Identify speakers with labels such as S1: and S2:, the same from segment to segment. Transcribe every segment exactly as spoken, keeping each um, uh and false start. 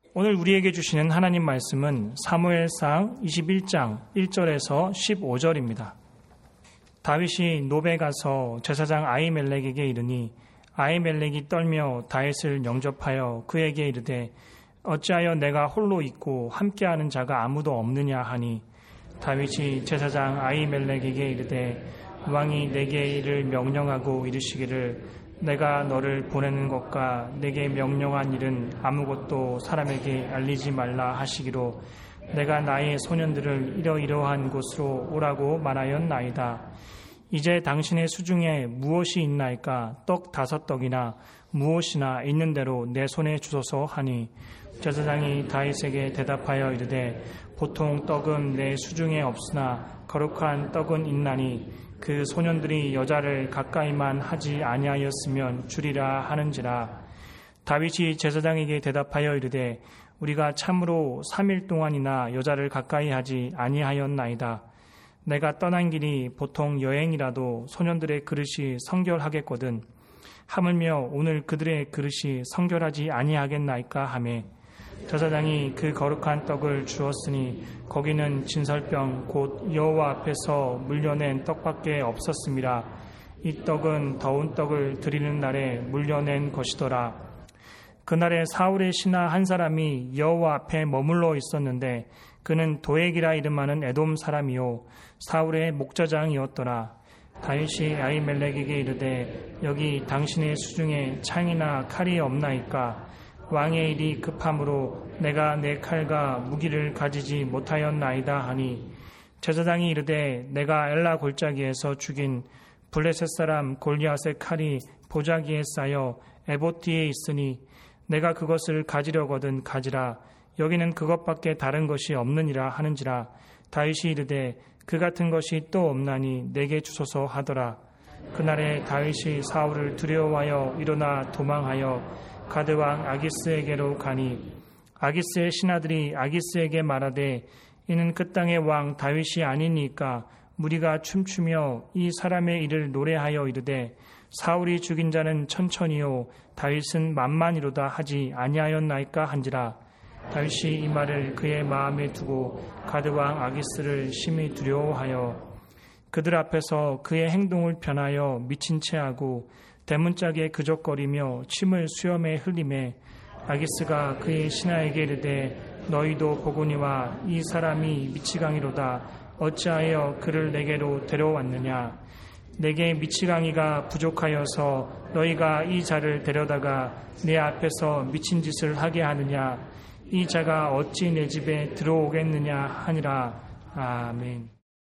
S1: 오늘 우리에게 주시는 하나님 말씀은 사무엘상 이십일 장 일 절에서 십오 절입니다. 다윗이 노베 가서 제사장 아히멜렉에게 이르니 아히멜렉이 떨며 다윗을 영접하여 그에게 이르되 어찌하여 내가 홀로 있고 함께하는 자가 아무도 없느냐 하니 다윗이 제사장 아히멜렉에게 이르되 왕이 내게 이를 명령하고 이르시기를 내가 너를 보내는 것과 내게 명령한 일은 아무것도 사람에게 알리지 말라 하시기로 내가 나의 소년들을 이러이러한 곳으로 오라고 말하였나이다. 이제 당신의 수중에 무엇이 있나이까? 떡 다섯 떡이나 무엇이나 있는 대로 내 손에 주소서 하니 제사장이 다윗에게 대답하여 이르되 보통 떡은 내 수중에 없으나 거룩한 떡은 있나니 그 소년들이 여자를 가까이만 하지 아니하였으면 주리라 하는지라. 다윗이 제사장에게 대답하여 이르되 우리가 참으로 삼 일 동안이나 여자를 가까이 하지 아니하였나이다. 내가 떠난 길이 보통 여행이라도 소년들의 그릇이 성결하겠거든 하물며 오늘 그들의 그릇이 성결하지 아니하겠나이까 하매 제사장이 그 거룩한 떡을 주었으니 거기는 진설병 곧 여호와 앞에서 물려낸 떡밖에 없었음이라. 이 떡은 더운 떡을 드리는 날에 물려낸 것이더라. 그날에 사울의 신하 한 사람이 여호와 앞에 머물러 있었는데 그는 도액이라 이름하는 에돔 사람이요 사울의 목자장이었더라. 다윗이 아히멜렉에게 이르되 여기 당신의 수중에 창이나 칼이 없나이까? 왕의 일이 급함으로 내가 내 칼과 무기를 가지지 못하였나이다 하니 제사장이 이르되 내가 엘라 골짜기에서 죽인 블레셋 사람 골리앗의 칼이 보자기에 쌓여 에봇 뒤에 있으니 내가 그것을 가지려거든 가지라. 여기는 그것밖에 다른 것이 없느니라 하는지라. 다윗이 이르되 그 같은 것이 또 없나니 내게 주소서 하더라. 그날에 다윗이 사울을 두려워하여 일어나 도망하여 가드왕 아기스에게로 가니 아기스의 신하들이 아기스에게 말하되 이는 그 땅의 왕 다윗이 아니니까 무리가 춤추며 이 사람의 일을 노래하여 이르되 사울이 죽인 자는 천천히요 다윗은 만만이로다 하지 아니하였나이까 한지라. 다윗이 이 말을 그의 마음에 두고 가드왕 아기스를 심히 두려워하여 그들 앞에서 그의 행동을 변하여 미친 채 하고 대문짝에 그적거리며 침을 수염에 흘리매 아기스가 그의 신하에게 이르되 너희도 보거니와 이 사람이 미치광이로다. 어찌하여 그를 내게로 데려왔느냐? 내게 미치광이가 부족하여서 너희가 이 자를 데려다가 내 앞에서 미친 짓을 하게 하느냐? 이 자가 어찌 내 집에 들어오겠느냐 하니라. 아멘.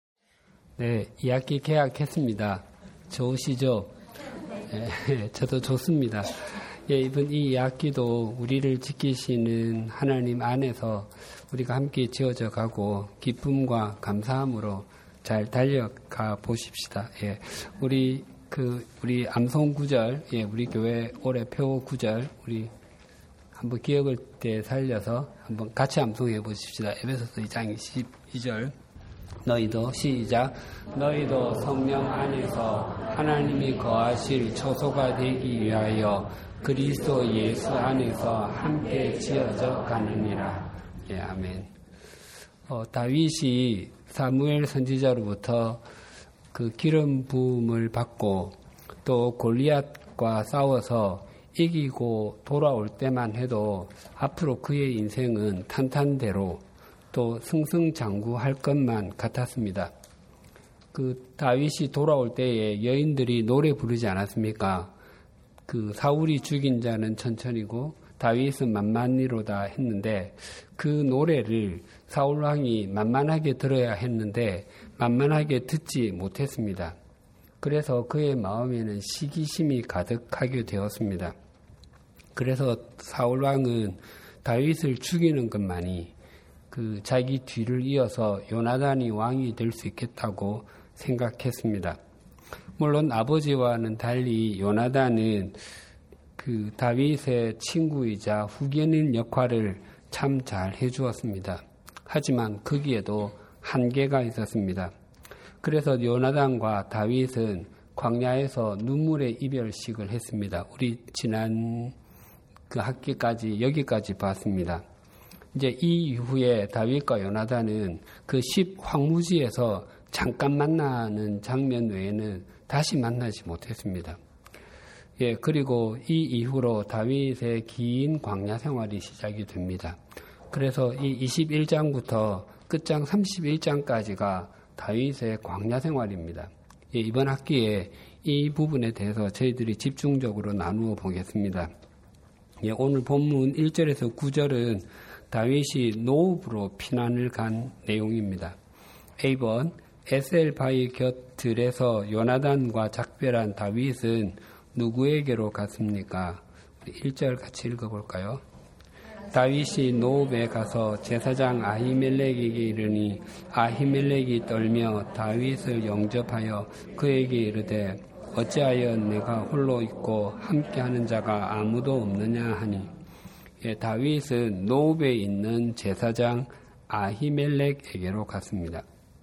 S2: 네, 이학기 개학했습니다. 좋으시죠? 예, 저도 좋습니다. 예, 이번 이 학기도 우리를 지키시는 하나님 안에서 우리가 함께 지어져 가고 기쁨과 감사함으로 잘 달려가 보십시다. 예, 우리 그 우리 암송 구절, 예, 우리 교회 올해 표어 구절 우리 한번 기억을 때 살려서 한번 같이 암송해 보십시다. 에베소서 이 장 이십이 절. 너희도 시작. 너희도 성령 안에서 하나님이 거하실 처소가 되기 위하여 그리스도 예수 안에서 함께 지어져 가느니라. 예, 아멘. 어, 다윗이 사무엘 선지자로부터 그 기름 부음을 받고 또 골리앗과 싸워서 이기고 돌아올 때만 해도 앞으로 그의 인생은 탄탄대로 또 승승장구할 것만 같았습니다. 그 다윗이 돌아올 때에 여인들이 노래 부르지 않았습니까? 그 사울이 죽인 자는 천천히고 다윗은 만만히로다 했는데 그 노래를 사울 왕이 만만하게 들어야 했는데 만만하게 듣지 못했습니다. 그래서 그의 마음에는 시기심이 가득하게 되었습니다. 그래서 사울 왕은 다윗을 죽이는 것만이 그 자기 뒤를 이어서 요나단이 왕이 될 수 있겠다고 생각했습니다. 물론 아버지와는 달리 요나단은 그 다윗의 친구이자 후견인 역할을 참 잘 해주었습니다. 하지만 거기에도 한계가 있었습니다. 그래서 요나단과 다윗은 광야에서 눈물의 이별식을 했습니다. 우리 지난 그 학기까지 여기까지 봤습니다. 이제 이 이후에 다윗과 요나단은 그 십 황무지에서 잠깐 만나는 장면 외에는 다시 만나지 못했습니다. 예, 그리고 이 이후로 다윗의 긴 광야 생활이 시작이 됩니다. 그래서 이 이십일 장부터 끝장 삼십일 장까지가 다윗의 광야 생활입니다. 예, 이번 학기에 이 부분에 대해서 저희들이 집중적으로 나누어 보겠습니다. 예, 오늘 본문 일 절에서 구 절은 다윗이 노읍으로 피난을 간 내용입니다. 에이 번 에셀 바위 곁들에서 요나단과 작별한 다윗은 누구에게로 갔습니까? 일 절 같이 읽어볼까요? 다윗이 노읍에 가서 제사장 아히멜렉에게 이르니 아히멜렉이 떨며 다윗을 영접하여 그에게 이르되 어찌하여 내가 홀로 있고 함께하는 자가 아무도 없느냐 하니 예, 다윗은 노읍에 있는 제사장 아히멜렉에게로 갔습니다.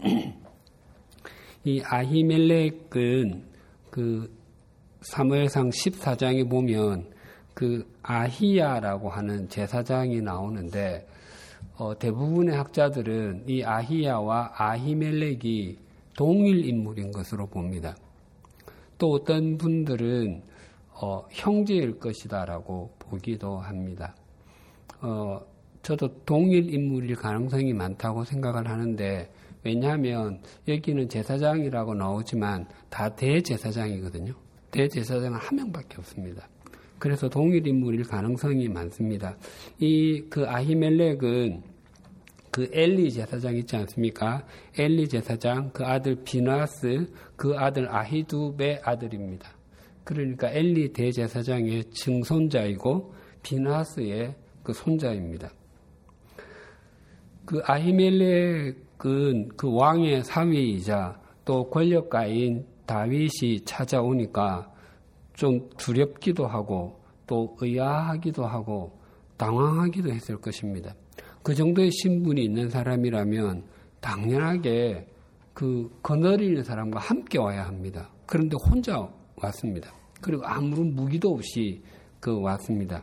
S2: 이 아히멜렉은 그 사무엘상 십사 장에 보면 그 아히야라고 하는 제사장이 나오는데 어, 대부분의 학자들은 이 아히야와 아히멜렉이 동일 인물인 것으로 봅니다. 또 어떤 분들은 어, 형제일 것이다라고 보기도 합니다. 어, 저도 동일 인물일 가능성이 많다고 생각을 하는데 왜냐하면 여기는 제사장이라고 나오지만 다 대제사장이거든요. 대제사장은 한 명밖에 없습니다. 그래서 동일 인물일 가능성이 많습니다. 이 그 아히멜렉은 그 엘리 제사장 있지 않습니까? 엘리 제사장 그 아들 비나스 그 아들 아히두베의 아들입니다. 그러니까 엘리 대제사장의 증손자이고 비나스의 그 손자입니다. 그 아히멜렉은 그 왕의 사위이자 또 권력가인 다윗이 찾아오니까 좀 두렵기도 하고 또 의아하기도 하고 당황하기도 했을 것입니다. 그 정도의 신분이 있는 사람이라면 당연하게 그 거느리는 사람과 함께 와야 합니다. 그런데 혼자 왔습니다. 그리고 아무런 무기도 없이 그 왔습니다.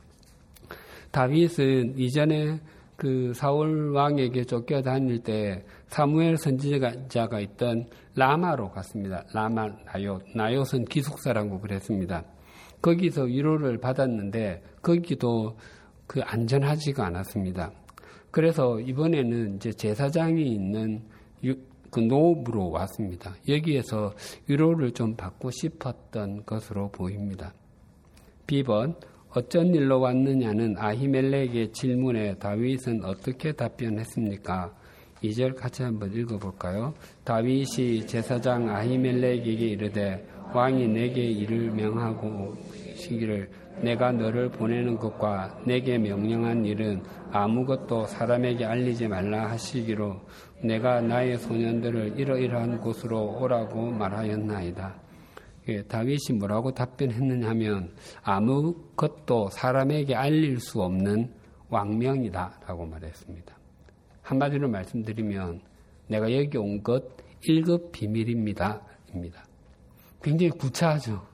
S2: 다윗은 이전에 그 사울 왕에게 쫓겨다닐 때 사무엘 선지자가 있던 라마로 갔습니다. 라마 나요트, 나요트는 기숙사라고 그랬습니다. 거기서 위로를 받았는데 거기도 그 안전하지가 않았습니다. 그래서 이번에는 이제 제사장이 있는 그 노읍으로 왔습니다. 여기에서 위로를 좀 받고 싶었던 것으로 보입니다. 비 번 어쩐 일로 왔느냐는 아히멜렉의 질문에 다윗은 어떻게 답변했습니까? 이 절 같이 한번 읽어볼까요? 다윗이 제사장 아히멜렉에게 이르되 왕이 내게 이를 명하고 시기를 내가 너를 보내는 것과 내게 명령한 일은 아무것도 사람에게 알리지 말라 하시기로 내가 나의 소년들을 이러이러한 곳으로 오라고 말하였나이다. 예, 다윗이 뭐라고 답변했느냐 하면 아무것도 사람에게 알릴 수 없는 왕명이다 라고 말했습니다. 한마디로 말씀드리면 내가 여기 온 것 일 급 비밀입니다. 입니다. 굉장히 구차하죠.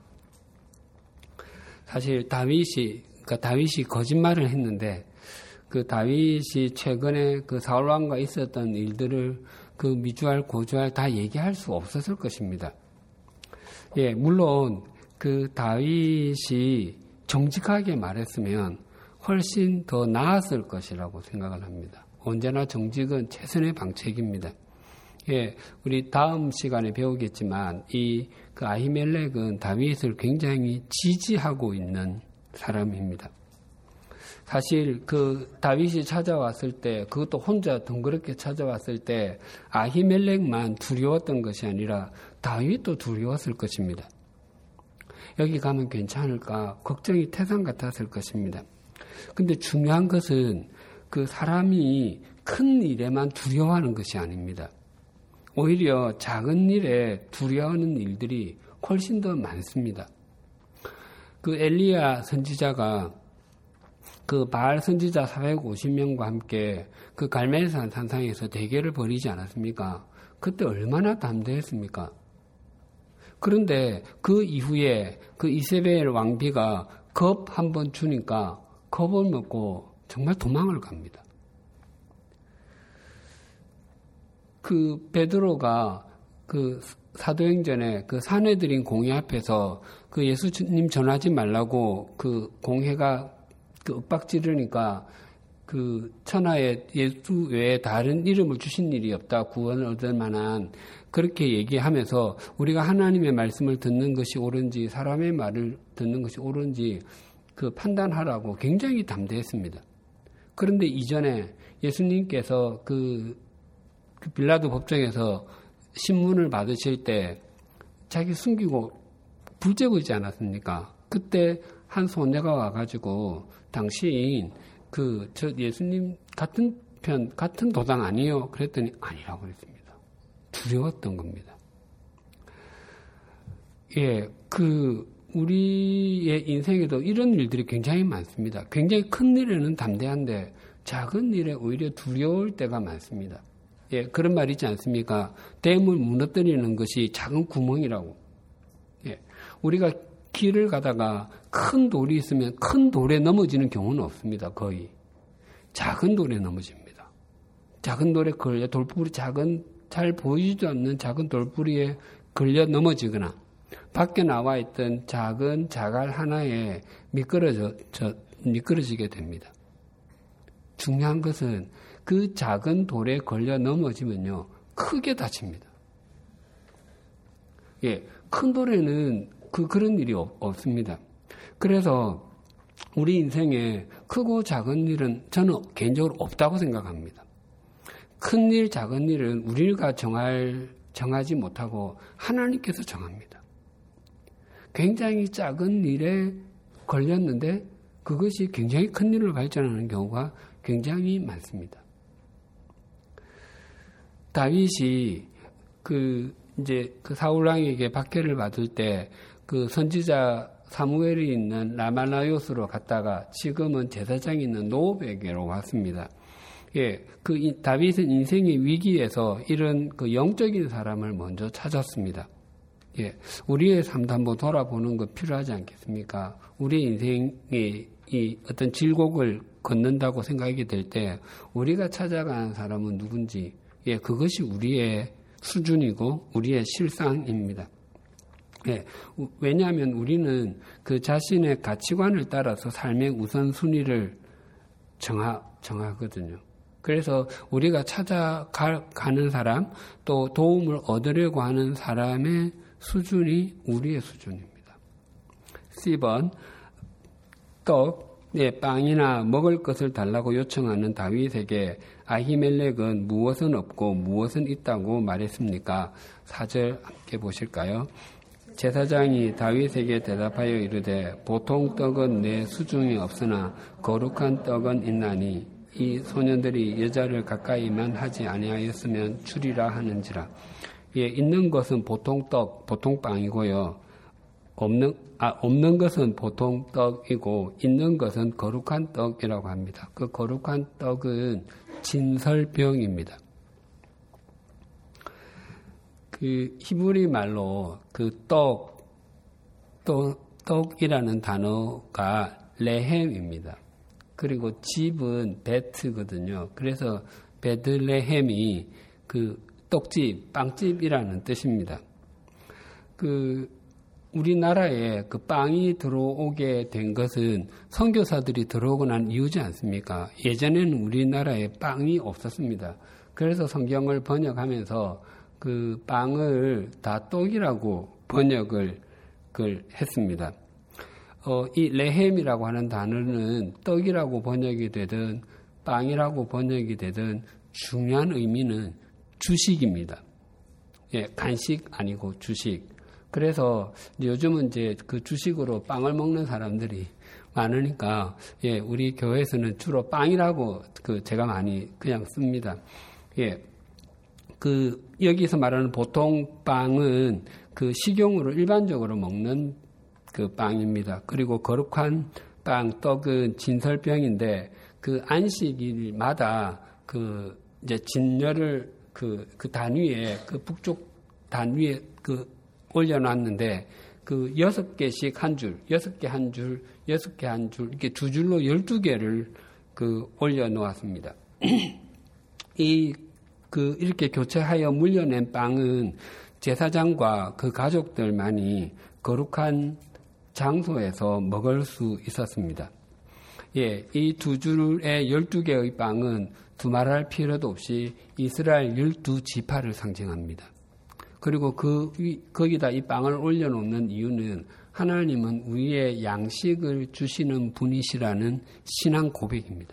S2: 사실 다윗이 그러니까 다윗이 거짓말을 했는데 그 다윗이 최근에 그 사울 왕과 있었던 일들을 그 미주알 고주알 다 얘기할 수 없었을 것입니다. 예, 물론 그 다윗이 정직하게 말했으면 훨씬 더 나았을 것이라고 생각을 합니다. 언제나 정직은 최선의 방책입니다. 예, 우리 다음 시간에 배우겠지만 이 그 아히멜렉은 다윗을 굉장히 지지하고 있는 사람입니다. 사실 그 다윗이 찾아왔을 때 그것도 혼자 덩그럽게 찾아왔을 때 아히멜렉만 두려웠던 것이 아니라 다윗도 두려웠을 것입니다. 여기 가면 괜찮을까 걱정이 태산 같았을 것입니다. 근데 중요한 것은 그 사람이 큰 일에만 두려워하는 것이 아닙니다. 오히려 작은 일에 두려워하는 일들이 훨씬 더 많습니다. 그 엘리야 선지자가 그 바알 선지자 사백오십 명과 함께 그 갈멜산 산상에서 대결을 벌이지 않았습니까? 그때 얼마나 담대했습니까? 그런데 그 이후에 그 이세벨 왕비가 겁 한번 주니까 겁을 먹고 정말 도망을 갑니다. 그 베드로가 그 사도행전에 그 사내들인 공회 앞에서 그 예수님 전하지 말라고 그 공회가 그 윽박지르니까 그 천하에 예수 외에 다른 이름을 주신 일이 없다. 구원을 얻을 만한 그렇게 얘기하면서 우리가 하나님의 말씀을 듣는 것이 옳은지 사람의 말을 듣는 것이 옳은지 그 판단하라고 굉장히 담대했습니다. 그런데 이전에 예수님께서 그, 그 빌라도 법정에서 신문을 받으실 때 자기 숨기고 불 쬐고 있지 않았습니까? 그때 한 소녀가 와가지고 당신 그 저 예수님 같은 편 같은 도당 아니요? 그랬더니 아니라고 그랬습니다. 두려웠던 겁니다. 예, 그 우리의 인생에도 이런 일들이 굉장히 많습니다. 굉장히 큰 일에는 담대한데 작은 일에 오히려 두려울 때가 많습니다. 예, 그런 말 있지 않습니까? 댐을 무너뜨리는 것이 작은 구멍이라고. 예, 우리가 길을 가다가 큰 돌이 있으면 큰 돌에 넘어지는 경우는 없습니다. 거의. 작은 돌에 넘어집니다. 작은 돌에 걸려 돌뿌리 작은 잘 보이지도 않는 작은 돌뿌리에 걸려 넘어지거나 밖에 나와 있던 작은 자갈 하나에 미끄러져 저, 미끄러지게 됩니다. 중요한 것은 그 작은 돌에 걸려 넘어지면요 크게 다칩니다. 예, 큰 돌에는 그 그런 일이 없, 없습니다. 그래서 우리 인생에 크고 작은 일은 저는 개인적으로 없다고 생각합니다. 큰 일, 작은 일은 우리가 정할, 정하지 못하고 하나님께서 정합니다. 굉장히 작은 일에 걸렸는데 그것이 굉장히 큰 일로 발전하는 경우가 굉장히 많습니다. 다윗이 그 이제 그 사울왕에게 박해를 받을 때 그 선지자 사무엘이 있는 라마나요스로 갔다가 지금은 제사장이 있는 노브에게로 왔습니다. 예, 그 다윗은 인생의 위기에서 이런 그 영적인 사람을 먼저 찾았습니다. 예, 우리의 삶도 한번 돌아보는 거 필요하지 않겠습니까? 우리 인생의 이 어떤 질곡을 걷는다고 생각이 될 때 우리가 찾아가는 사람은 누군지, 예, 그것이 우리의 수준이고 우리의 실상입니다. 예, 왜냐하면 우리는 그 자신의 가치관을 따라서 삶의 우선순위를 정하, 정하거든요. 그래서 우리가 찾아가는 사람, 또 도움을 얻으려고 하는 사람의 수준이 우리의 수준입니다. 십 번, 떡, 예, 빵이나 먹을 것을 달라고 요청하는 다윗에게 아히멜렉은 무엇은 없고 무엇은 있다고 말했습니까? 사 절 함께 보실까요? 제사장이 다윗에게 대답하여 이르되 보통 떡은 내 수중에 없으나 거룩한 떡은 있나니 이 소년들이 여자를 가까이만 하지 아니하였으면 주리라 하는지라. 예, 있는 것은 보통 떡, 보통 빵이고요. 없는 아 없는 것은 보통 떡이고 있는 것은 거룩한 떡이라고 합니다. 그 거룩한 떡은 진설병입니다. 그 히브리 말로 그 떡, 또 떡이라는 단어가 레헴입니다. 그리고 집은 베트거든요. 그래서 베들레헴이 그 떡집, 빵집이라는 뜻입니다. 그 우리나라에 그 빵이 들어오게 된 것은 선교사들이 들어오고 난 이유지 않습니까? 예전에는 우리나라에 빵이 없었습니다. 그래서 성경을 번역하면서 그 빵을 다 떡이라고 번역을 그걸 했습니다. 어, 이 레헴이라고 하는 단어는 떡이라고 번역이 되든 빵이라고 번역이 되든 중요한 의미는 주식입니다. 예, 간식 아니고 주식. 그래서 요즘은 이제 그 주식으로 빵을 먹는 사람들이 많으니까, 예, 우리 교회에서는 주로 빵이라고 그 제가 많이 그냥 씁니다. 예, 그 여기서 말하는 보통 빵은 그 식용으로 일반적으로 먹는 그 빵입니다. 그리고 거룩한 빵, 떡은 진설병인데 그 안식일마다 그 이제 진열을 그, 그 단위에 그 북쪽 단위에 그 올려놨는데 그 여섯 개씩 한 줄, 여섯 개 한 줄, 여섯 개 한 줄, 이렇게 두 줄로 열두 개를 그 올려놓았습니다. 이 그 이렇게 교체하여 물려낸 빵은 제사장과 그 가족들만이 거룩한 장소에서 먹을 수 있었습니다. 예, 이 두 줄의 열두 개의 빵은 두말할 필요도 없이 이스라엘 열두 지파를 상징합니다. 그리고 그 위, 거기다 이 빵을 올려놓는 이유는 하나님은 우리의 양식을 주시는 분이시라는 신앙 고백입니다.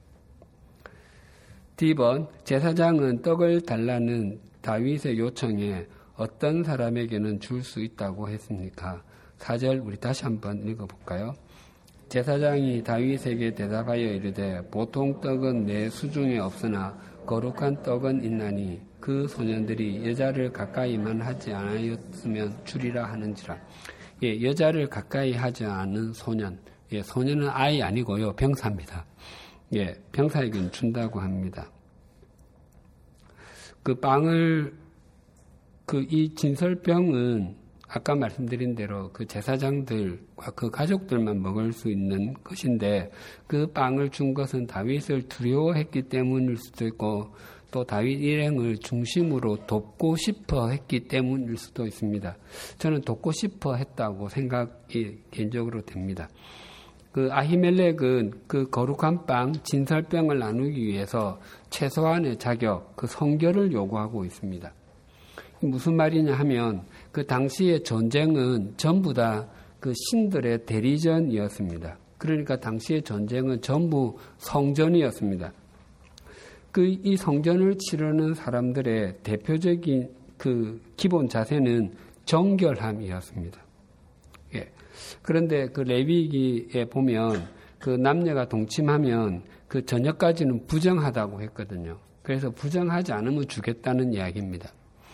S2: 디 번, 제사장은 떡을 달라는 다윗의 요청에 어떤 사람에게는 줄 수 있다고 했습니까? 사 절 우리 다시 한번 읽어볼까요? 제사장이 다윗에게 대답하여 이르되 보통 떡은 내 수중에 없으나 거룩한 떡은 있나니 그 소년들이 여자를 가까이만 하지 않았으면 주리라 하는지라. 예, 여자를 가까이 하지 않은 소년. 예, 소년은 아이 아니고요, 병사입니다. 예, 병사에게는 준다고 합니다. 그 빵을, 그 이 진설병은 아까 말씀드린 대로 그 제사장들과 그 가족들만 먹을 수 있는 것인데 그 빵을 준 것은 다윗을 두려워했기 때문일 수도 있고 또 다윗 일행을 중심으로 돕고 싶어 했기 때문일 수도 있습니다. 저는 돕고 싶어 했다고 생각이 개인적으로 됩니다. 그 아히멜렉은 그 거룩한 빵, 진설병을 나누기 위해서 최소한의 자격, 그 성결을 요구하고 있습니다. 무슨 말이냐 하면 그 당시의 전쟁은 전부 다 그 신들의 대리전이었습니다. 그러니까 당시의 전쟁은 전부 성전이었습니다. 그 이 성전을 치르는 사람들의 대표적인 그 기본 자세는 정결함이었습니다. 예. 그런데 그 레위기에 보면 그 남녀가 동침하면 그 저녁까지는 부정하다고 했거든요. 그래서 부정하지 않으면 죽겠다는 이야기입니다.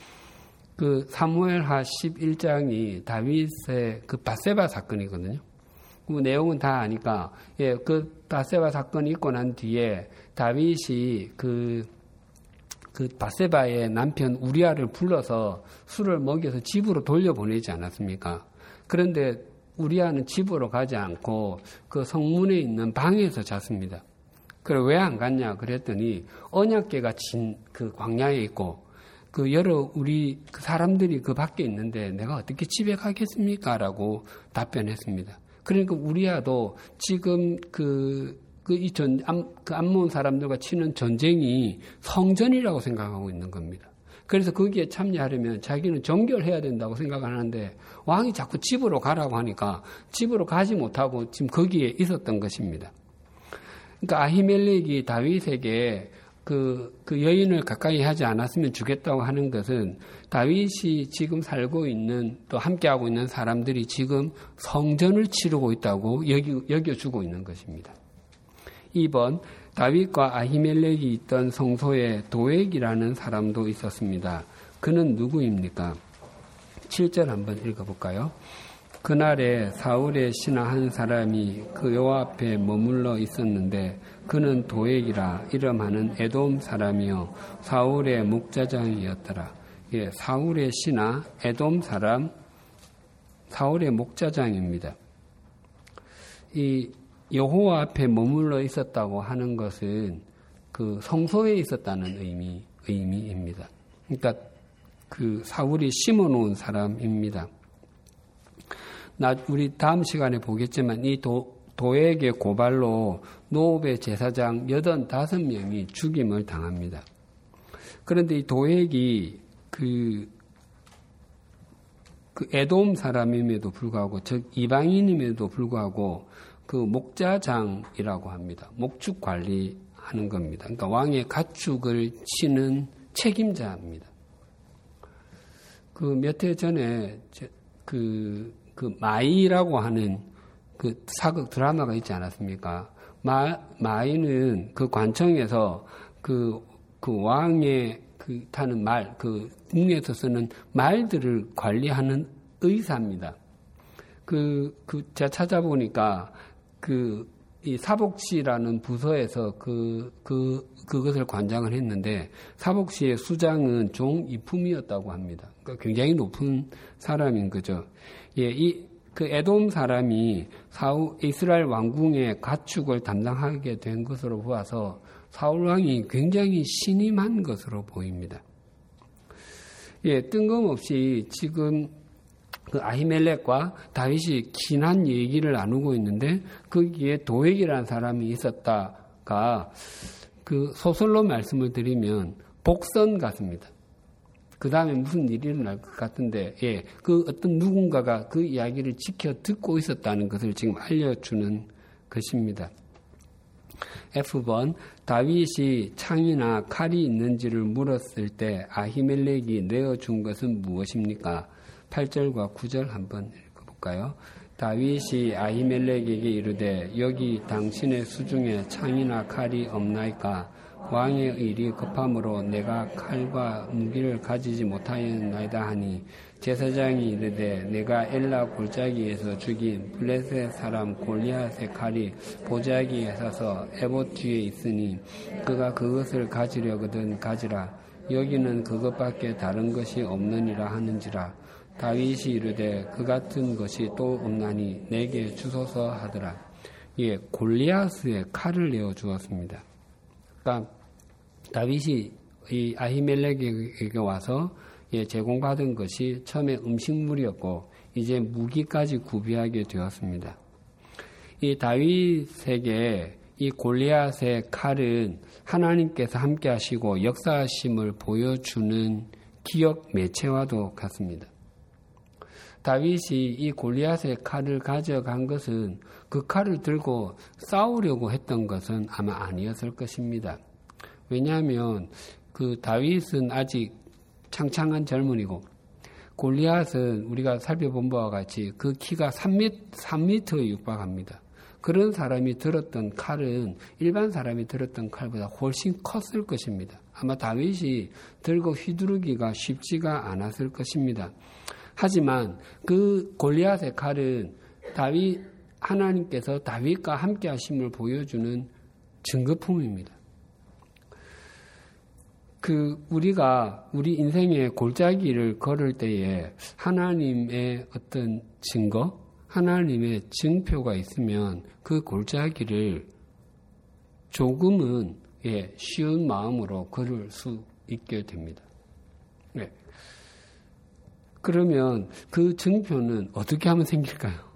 S2: 그 사무엘하 십일 장이 다윗의 그 밧세바 사건이거든요. 그 내용은 다 아니까, 예, 그 밧세바 사건이 있고 난 뒤에 다윗이 그, 그 밧세바의 남편 우리아를 불러서 술을 먹여서 집으로 돌려보내지 않았습니까? 그런데 우리아는 집으로 가지 않고 그 성문에 있는 방에서 잤습니다. 그래, 왜 안 갔냐? 그랬더니 언약궤가 진 그 광야에 있고 그 여러 우리 그 사람들이 그 밖에 있는데 내가 어떻게 집에 가겠습니까? 라고 답변했습니다. 그러니까 우리아도 지금 그, 그 이 전, 그 암몬 사람들과 치는 전쟁이 성전이라고 생각하고 있는 겁니다. 그래서 거기에 참여하려면 자기는 정결해야 된다고 생각하는데 왕이 자꾸 집으로 가라고 하니까 집으로 가지 못하고 지금 거기에 있었던 것입니다. 그러니까 아히멜렉이 다윗에게 그, 그 여인을 가까이 하지 않았으면 주겠다고 하는 것은 다윗이 지금 살고 있는 또 함께하고 있는 사람들이 지금 성전을 치르고 있다고 여기, 여겨주고 있는 것입니다. 이 번 다윗과 아히멜렉이 있던 성소에 도액이라는 사람도 있었습니다. 그는 누구입니까? 칠 절 한번 읽어볼까요? 그날에 사울의 신하 한 사람이 그 여호와 앞에 머물러 있었는데 그는 도액이라 이름하는 에돔 사람이요 사울의 목자장이었더라. 예, 사울의 신하 에돔 사람 사울의 목자장입니다. 이 여호와 앞에 머물러 있었다고 하는 것은 그 성소에 있었다는 의미 의미입니다. 그러니까 그 사울이 심어놓은 사람입니다. 나 우리 다음 시간에 보겠지만 이 도, 도액의 고발로 노업의 제사장 여든다섯 명이 죽임을 당합니다. 그런데 이 도액이 그, 그 에돔 사람임에도 불구하고 즉 이방인임에도 불구하고 그 목자장이라고 합니다. 목축 관리하는 겁니다. 그러니까 왕의 가축을 치는 책임자입니다. 그 몇 해 전에 그 그 마이라고 하는 그 사극 드라마가 있지 않았습니까? 마, 마이는 그 관청에서 그, 그 왕의 그 타는 말, 그 궁에서 쓰는 말들을 관리하는 의사입니다. 그, 그, 제가 찾아보니까 그, 이 사복시라는 부서에서 그, 그, 그것을 관장을 했는데 사복시의 수장은 종이품이었다고 합니다. 그러니까 굉장히 높은 사람인 거죠. 예, 이, 그 에돔 사람이 사우, 이스라엘 왕궁의 가축을 담당하게 된 것으로 보아서 사울 왕이 굉장히 신임한 것으로 보입니다. 예, 뜬금없이 지금 그 아히멜렉과 다윗이 긴한 얘기를 나누고 있는데 거기에 도액이라는 사람이 있었다가 그 소설로 말씀을 드리면 복선 같습니다. 그 다음에 무슨 일이 일어날 것 같은데, 예, 그 어떤 누군가가 그 이야기를 지켜 듣고 있었다는 것을 지금 알려주는 것입니다. F번, 다윗이 창이나 칼이 있는지를 물었을 때 아히멜렉이 내어준 것은 무엇입니까? 팔 절과 구 절 한번 읽어볼까요? 다윗이 아히멜렉에게 이르되 여기 당신의 수중에 창이나 칼이 없나이까? 왕의 일이 급함으로 내가 칼과 무기를 가지지 못하였나이다 하니 제사장이 이르되 내가 엘라 골짜기에서 죽인 블레셋 사람 골리앗의 칼이 보자기에 서서 에봇 뒤에 있으니 그가 그것을 가지려거든 가지라. 여기는 그것밖에 다른 것이 없느니라 하는지라. 다윗이 이르되 그 같은 것이 또 없나니 내게 주소서 하더라. 예, 골리앗의 칼을 내어 주었습니다. 그러니까 다윗이 이 아히멜렉에게 와서 예, 제공받은 것이 처음에 음식물이었고 이제 무기까지 구비하게 되었습니다. 이 다윗에게 이 골리앗의 칼은 하나님께서 함께 하시고 역사하심을 보여주는 기억 매체와도 같습니다. 다윗이 이 골리앗의 칼을 가져간 것은 그 칼을 들고 싸우려고 했던 것은 아마 아니었을 것입니다. 왜냐하면 그 다윗은 아직 창창한 젊은이고 골리앗은 우리가 살펴본 바와 같이 그 키가 삼 미터에 육박합니다. 그런 사람이 들었던 칼은 일반 사람이 들었던 칼보다 훨씬 컸을 것입니다. 아마 다윗이 들고 휘두르기가 쉽지가 않았을 것입니다. 하지만 그 골리앗의 칼은 다윗 하나님께서 다윗과 함께 하심을 보여주는 증거품입니다. 그 우리가 우리 인생의 골짜기를 걸을 때에 하나님의 어떤 증거, 하나님의 증표가 있으면 그 골짜기를 조금은 예, 쉬운 마음으로 걸을 수 있게 됩니다. 네. 그러면 그 증표는 어떻게 하면 생길까요?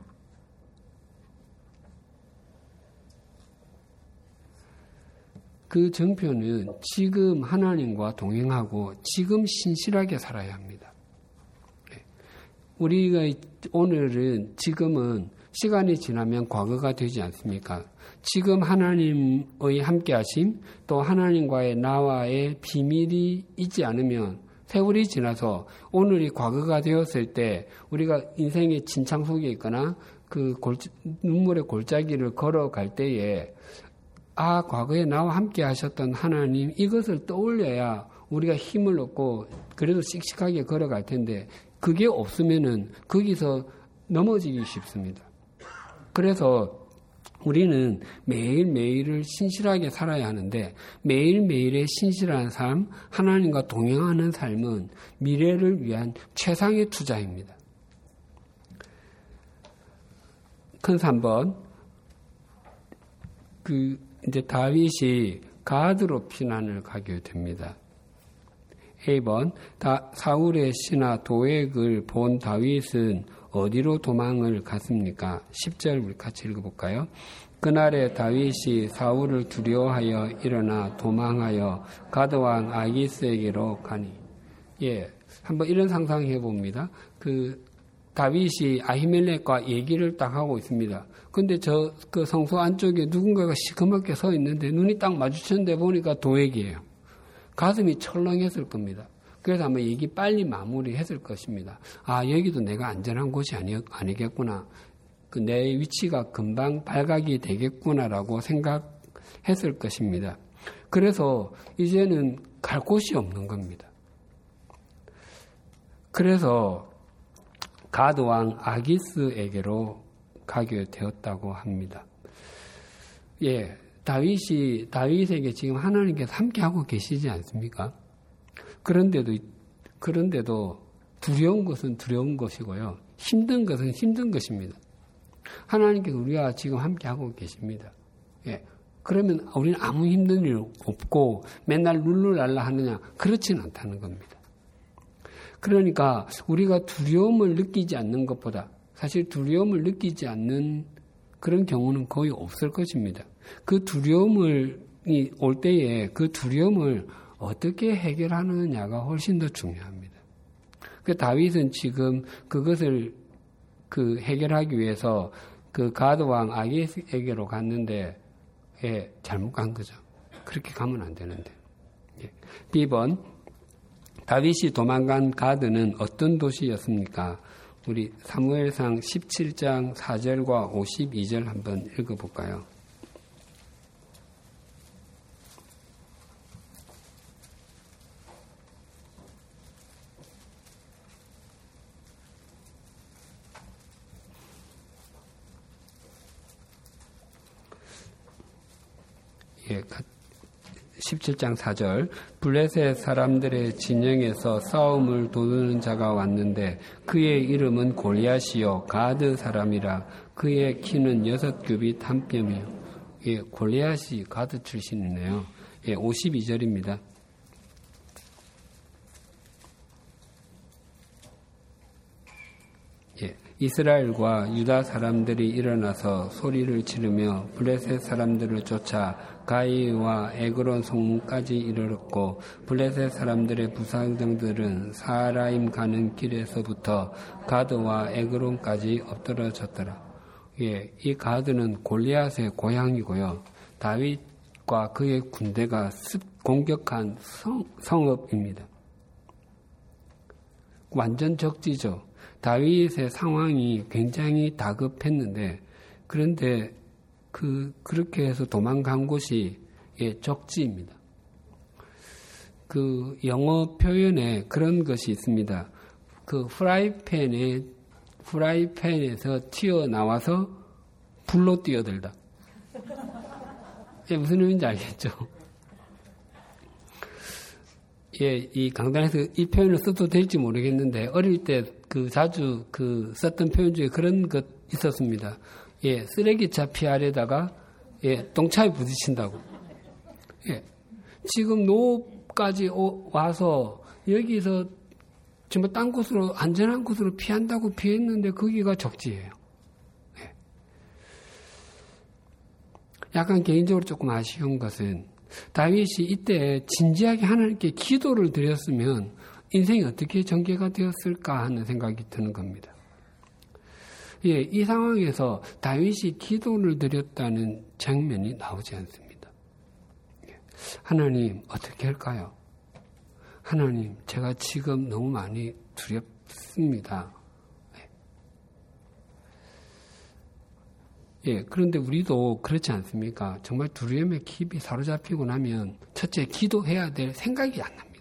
S2: 그 증표는 지금 하나님과 동행하고 지금 신실하게 살아야 합니다. 우리가 오늘은 지금은 시간이 지나면 과거가 되지 않습니까? 지금 하나님의 함께하심 또 하나님과의 나와의 비밀이 있지 않으면 세월이 지나서 오늘이 과거가 되었을 때 우리가 인생의 진창 속에 있거나 그 골, 눈물의 골짜기를 걸어갈 때에 아, 과거에 나와 함께 하셨던 하나님, 이것을 떠올려야 우리가 힘을 얻고 그래도 씩씩하게 걸어갈 텐데 그게 없으면은 거기서 넘어지기 쉽습니다. 그래서 우리는 매일매일을 신실하게 살아야 하는데 매일매일의 신실한 삶, 하나님과 동행하는 삶은 미래를 위한 최상의 투자입니다. 큰 삼 번, 그 이제 다윗이 가드로 피난을 가게 됩니다. 일 번, 다, 사울의 신하 도액을 본 다윗은 어디로 도망을 갔습니까? 십 절 우리 같이 읽어볼까요? 그날에 다윗이 사울을 두려워하여 일어나 도망하여 가드왕 아기스에게로 가니. 예, 한번 이런 상상해 봅니다. 그 다윗이 아히멜렉과 얘기를 딱 하고 있습니다. 근데 저 그 성소 안쪽에 누군가가 시커멓게 서 있는데 눈이 딱 마주쳤는데 보니까 도액이에요. 가슴이 철렁했을 겁니다. 그래서 아마 얘기 빨리 마무리했을 것입니다. 아, 여기도 내가 안전한 곳이 아니, 아니겠구나. 그 내 위치가 금방 발각이 되겠구나라고 생각했을 것입니다. 그래서 이제는 갈 곳이 없는 겁니다. 그래서 가드왕 아기스에게로 가게 되었다고 합니다. 예, 다윗이 다윗에게 지금 하나님께서 함께하고 계시지 않습니까? 그런데도 그런데도 두려운 것은 두려운 것이고요, 힘든 것은 힘든 것입니다. 하나님께서 우리와 지금 함께하고 계십니다. 예, 그러면 우리는 아무 힘든 일 없고 맨날 룰루랄라 하느냐? 그렇지는 않다는 겁니다. 그러니까 우리가 두려움을 느끼지 않는 것보다 사실 두려움을 느끼지 않는 그런 경우는 거의 없을 것입니다. 그 두려움을 올 때에 그 두려움을 어떻게 해결하느냐가 훨씬 더 중요합니다. 그 다윗은 지금 그것을 그 해결하기 위해서 그 가드 왕 아기에게로 갔는데 예, 잘못 간 거죠. 그렇게 가면 안 되는데. 예. 비 번 다윗이 도망간 가드는 어떤 도시였습니까? 우리 사무엘상 십칠 장 사 절과 오십이 절 한번 읽어볼까요? 예, 십칠 장 사 절 블레셋 사람들의 진영에서 싸움을 도두는 자가 왔는데 그의 이름은 골리앗이요 가드 사람이라 그의 키는 여섯 규빗 한 뼘이요. 예, 골리앗이 가드 출신이네요. 예, 오십이 절입니다. 예, 이스라엘과 유다 사람들이 일어나서 소리를 지르며 블레셋 사람들을 쫓아 가이와 에그론 성문까지 이르렀고 블레셋 사람들의 부상들은 사라임 가는 길에서부터 가드와 에그론까지 엎드러졌더라. 예, 이 가드는 골리앗의 고향이고요. 다윗과 그의 군대가 공격한 성, 성읍입니다. 완전 적지죠. 다윗의 상황이 굉장히 다급했는데 그런데 그 그렇게 해서 도망간 곳이 예, 적지입니다. 그 영어 표현에 그런 것이 있습니다. 그 프라이팬에 프라이팬에서 튀어나와서 불로 뛰어들다. 예, 무슨 의미인지 알겠죠? 예, 이 강단에서 이 표현을 써도 될지 모르겠는데 어릴 때 그 자주 그 썼던 표현 중에 그런 것 있었습니다. 예, 쓰레기차 피하려다가 예, 똥차에 부딪힌다고. 예, 지금 노까지 와서 여기서 정말 딴 곳으로 안전한 곳으로 피한다고 피했는데 거기가 적지예요. 예. 약간 개인적으로 조금 아쉬운 것은 다윗이 이때 진지하게 하나님께 기도를 드렸으면 인생이 어떻게 전개가 되었을까 하는 생각이 드는 겁니다. 예, 이 상황에서 다윗이 기도를 드렸다는 장면이 나오지 않습니다. 예, 하나님 어떻게 할까요? 하나님 제가 지금 너무 많이 두렵습니다. 예. 예, 그런데 우리도 그렇지 않습니까? 정말 두려움에 깊이 사로잡히고 나면 첫째 기도해야 될 생각이 안 납니다.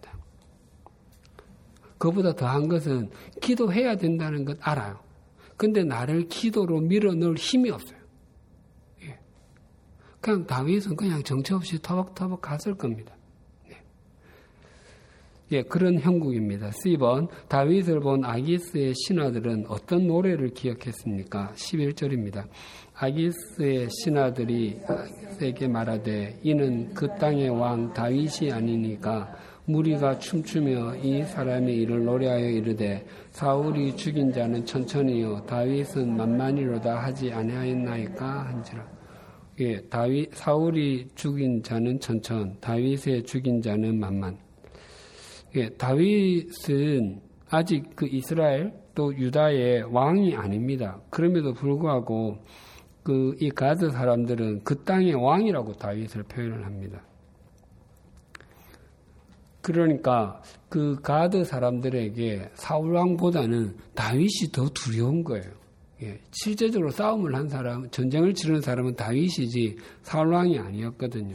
S2: 그보다 더한 것은 기도해야 된다는 것 알아요. 근데 나를 기도로 밀어넣을 힘이 없어요. 예. 그냥 다윗은 그냥 정처 없이 터벅터벅 갔을 겁니다. 예, 예 그런 형국입니다. 씨 번 다윗을 본 아기스의 신하들은 어떤 노래를 기억했습니까? 십일 절입니다. 아기스의 신하들이 아기스에게 말하되 이는 그 땅의 왕 다윗이 아니니까 무리가 춤추며 이 사람의 일을 노래하여 이르되 사울이 죽인 자는 천천히요 다윗은 만만히로다 하지 아니하였나이까 한지라. 예, 다윗 사울이 죽인 자는 천천, 다윗의 죽인 자는 만만. 예, 다윗은 아직 그 이스라엘 또 유다의 왕이 아닙니다. 그럼에도 불구하고 그 이 가드 사람들은 그 땅의 왕이라고 다윗을 표현을 합니다. 그러니까 그 가드 사람들에게 사울 왕보다는 다윗이 더 두려운 거예요. 예, 실제적으로 싸움을 한 사람, 전쟁을 치르는 사람은 다윗이지 사울 왕이 아니었거든요.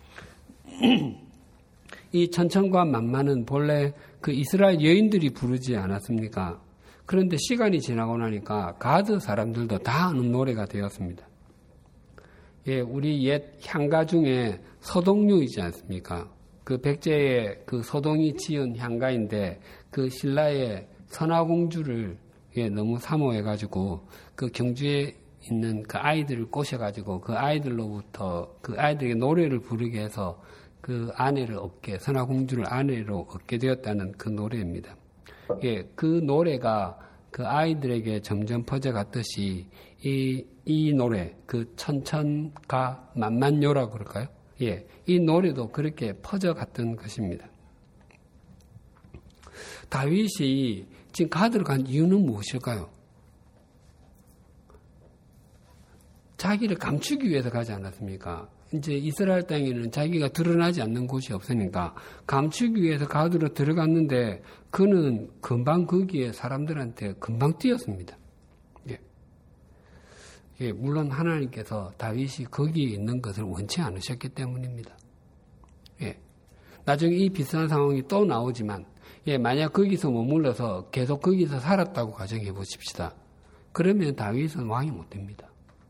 S2: 이 천천과 만만은 본래 그 이스라엘 여인들이 부르지 않았습니까? 그런데 시간이 지나고 나니까 가드 사람들도 다 아는 노래가 되었습니다. 예, 우리 옛 향가 중에 서동류 있지 않습니까? 그 백제의 그 서동이 지은 향가인데 그 신라의 선화공주를 예, 너무 사모해가지고 그 경주에 있는 그 아이들을 꼬셔가지고 그 아이들로부터 그 아이들에게 노래를 부르게 해서 그 아내를 얻게, 선화공주를 아내로 얻게 되었다는 그 노래입니다. 예, 그 노래가 그 아이들에게 점점 퍼져갔듯이 이, 이 노래, 그 천천가 만만요라고 그럴까요? 예, 이 노래도 그렇게 퍼져갔던 것입니다. 다윗이 지금 가드를 간 이유는 무엇일까요? 자기를 감추기 위해서 가지 않았습니까? 이제 이스라엘 땅에는 자기가 드러나지 않는 곳이 없으니까 감추기 위해서 가드로 들어갔는데 그는 금방 거기에 사람들한테 금방 뛰었습니다. 예. 예, 물론 하나님께서 다윗이 거기에 있는 것을 원치 않으셨기 때문입니다. 예. 나중에 이 비슷한 상황이 또 나오지만 예, 만약 거기서 머물러서 계속 거기서 살았다고 가정해 보십시다. 그러면 다윗은 왕이 못 됩니다.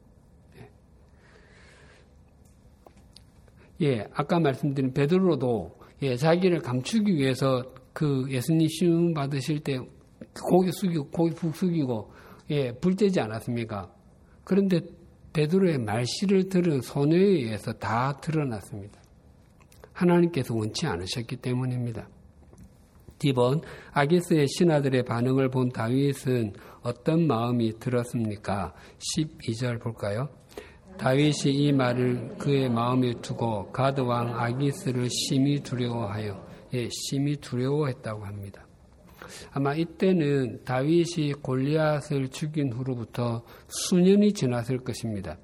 S2: 예, 아까 말씀드린 베드로도 예, 자기를 감추기 위해서 그 예수님 시험 받으실 때 고개 숙이고 고개 푹 숙이고 예, 불때지 않았습니까? 그런데 베드로의 말씨를 들은 소녀에 의해서 다 드러났습니다. 하나님께서 원치 않으셨기 때문입니다. 이번 아기스의 신하들의 반응을 본 다윗은 어떤 마음이 들었습니까? 십이 절 볼까요? 다윗이 이 말을 그의 마음에 두고 가드 왕 아기스를 심히 두려워하여 예, 심히 두려워했다고 합니다. 아마 이때는 다윗이 골리앗을 죽인 후로부터 수년이 지났을 것입니다.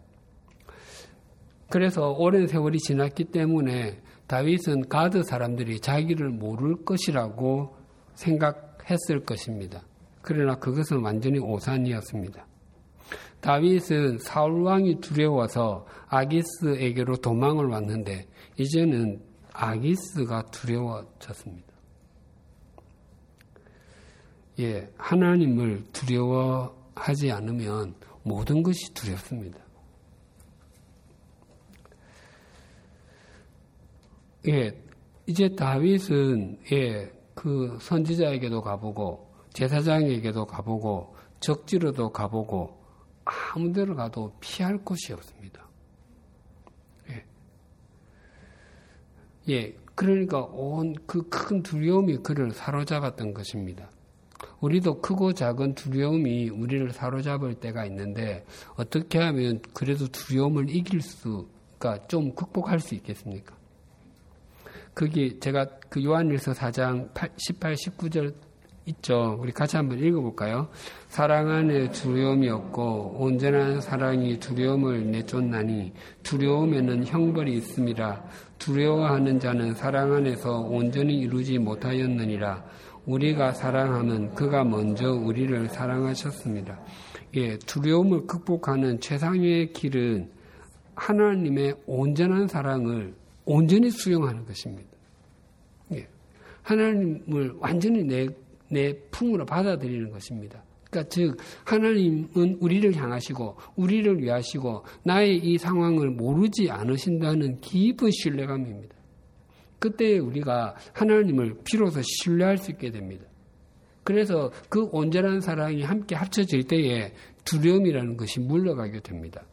S2: 그래서 오랜 세월이 지났기 때문에 다윗은 가드 사람들이 자기를 모를 것이라고 생각했을 것입니다. 그러나 그것은 완전히 오산이었습니다. 다윗은 사울 왕이 두려워서 아기스에게로 도망을 왔는데 이제는 아기스가 두려워졌습니다. 예, 하나님을 두려워하지 않으면 모든 것이 두렵습니다. 예, 이제 다윗은 예, 그 선지자에게도 가보고 제사장에게도 가보고 적지로도 가보고 아무 데로 가도 피할 곳이 없습니다. 예. 예, 그러니까 온 그 큰 두려움이 그를 사로잡았던 것입니다. 우리도 크고 작은 두려움이 우리를 사로잡을 때가 있는데 어떻게 하면 그래도 두려움을 이길 수가 좀 극복할 수 있겠습니까? 거기 제가 그 요한일서 사 장 십팔, 십구 절 있죠. 우리 같이 한번 읽어볼까요? 사랑 안에 두려움이 없고 온전한 사랑이 두려움을 내쫓나니 두려움에는 형벌이 있음이라. 두려워하는 자는 사랑 안에서 온전히 이루지 못하였느니라. 우리가 사랑하면 그가 먼저 우리를 사랑하셨습니다. 예, 두려움을 극복하는 최상의 길은 하나님의 온전한 사랑을 온전히 수용하는 것입니다. 예, 하나님을 완전히 내 내 품으로 받아들이는 것입니다. 그러니까 즉 하나님은 우리를 향하시고 우리를 위하시고 나의 이 상황을 모르지 않으신다는 깊은 신뢰감입니다. 그때 우리가 하나님을 비로소 신뢰할 수 있게 됩니다. 그래서 그 온전한 사랑이 함께 합쳐질 때에 두려움이라는 것이 물러가게 됩니다.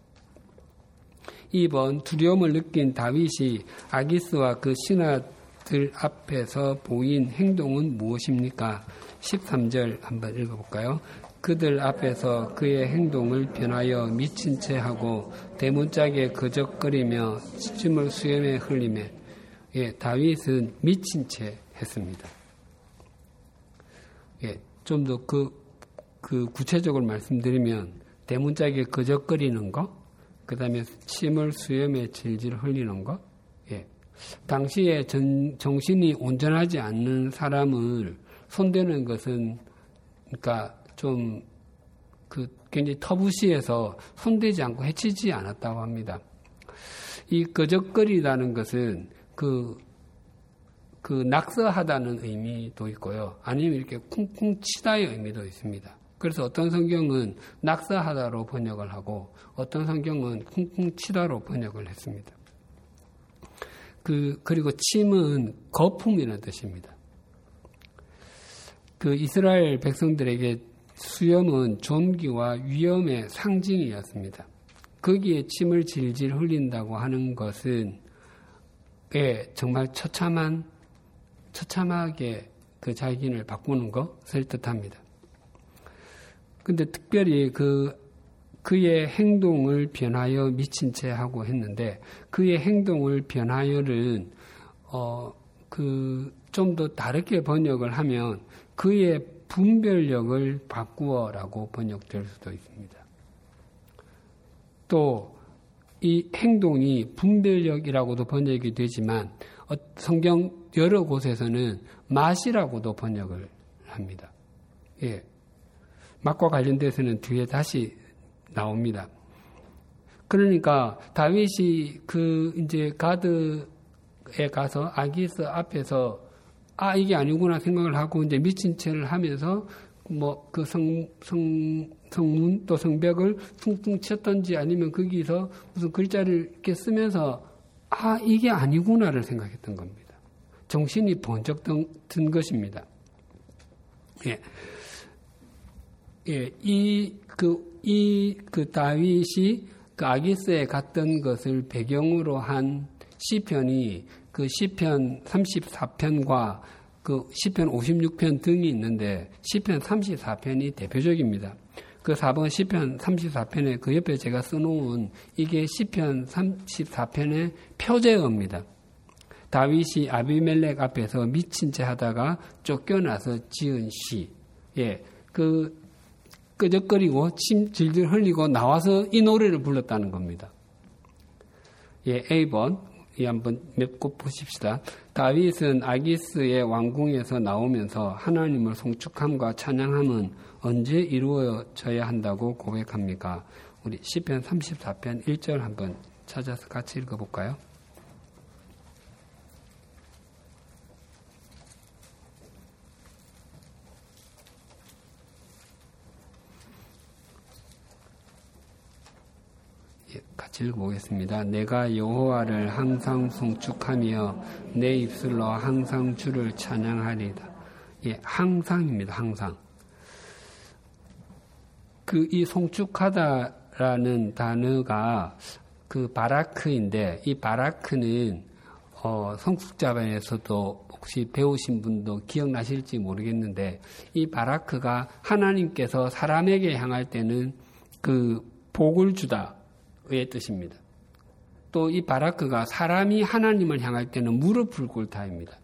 S2: 이번 두려움을 느낀 다윗이 아기스와 그 신하들 앞에서 보인 행동은 무엇입니까? 십삼 절 한번 읽어볼까요? 그들 앞에서 그의 행동을 변하여 미친 채 하고 대문짝에 거적거리며 침을 수염에 흘리며 예, 다윗은 미친 채 했습니다. 예, 좀 더 그, 그 구체적으로 말씀드리면 대문짝에 거적거리는 거, 그 다음에 침을 수염에 질질 흘리는 거, 예. 당시에 전, 정신이 온전하지 않는 사람을 손대는 것은, 그러니까 좀, 그, 굉장히 터부시해서 손대지 않고 해치지 않았다고 합니다. 이 거적거리다는 것은 그, 그 낙서하다는 의미도 있고요. 아니면 이렇게 쿵쿵 치다의 의미도 있습니다. 그래서 어떤 성경은 낙서하다로 번역을 하고 어떤 성경은 쿵쿵 치다로 번역을 했습니다. 그, 그리고 침은 거품이라는 뜻입니다. 그 이스라엘 백성들에게 수염은 존귀와 위엄의 상징이었습니다. 거기에 침을 질질 흘린다고 하는 것은 예, 정말 처참한, 처참하게 그 자기를 바꾸는 것을 뜻합니다. 근데 특별히 그, 그의 행동을 변하여 미친 채 하고 했는데, 그의 행동을 변하여는, 어, 그, 좀 더 다르게 번역을 하면, 그의 분별력을 바꾸어라고 번역될 수도 있습니다. 또, 이 행동이 분별력이라고도 번역이 되지만 성경 여러 곳에서는 맛이라고도 번역을 합니다. 예. 맛과 관련돼서는 뒤에 다시 나옵니다. 그러니까 다윗이 그 이제 가드에 가서 아기스 앞에서 아 이게 아니구나 생각을 하고 이제 미친 채를 하면서 뭐 그 성, 성, 성문 또 성벽을 퉁퉁 쳤던지 아니면 거기서 무슨 글자를 이렇게 쓰면서 아 이게 아니구나를 생각했던 겁니다. 정신이 번쩍 든 것입니다. 예, 예, 이 그 이 그 다윗이 그 아기스에 갔던 것을 배경으로 한 시편이 그 시편 삼십사 편과 그 시편 오십육 편 등이 있는데 시편 삼십사 편이 대표적입니다. 그 사 번 시편 삼십사 편에 그 옆에 제가 써놓은 이게 시편 삼십사 편의 표제어입니다. 다윗이 아비멜렉 앞에서 미친 채 하다가 쫓겨나서 지은 시. 예, 그 끄적거리고 침 질질 흘리고 나와서 이 노래를 불렀다는 겁니다. 예, A 번. 이 한번 몇 곳 보십시다. 다윗은 아기스의 왕궁에서 나오면서 하나님을 송축함과 찬양함은 언제 이루어져야 한다고 고백합니까? 우리 시편 삼십사 편 일 절 한번 찾아서 같이 읽어볼까요? 같이 읽어보겠습니다. 내가 여호와를 항상 송축하며 내 입술로 항상 주를 찬양하리다. 예, 항상입니다. 항상. 그 이 송축하다라는 단어가 그 바라크인데 이 바라크는 어, 성숙자반에서도 혹시 배우신 분도 기억나실지 모르겠는데 이 바라크가 하나님께서 사람에게 향할 때는 그 복을 주다. 의 뜻입니다. 또 이 바라크가 사람이 하나님을 향할 때는 무릎을 꿇다입니다.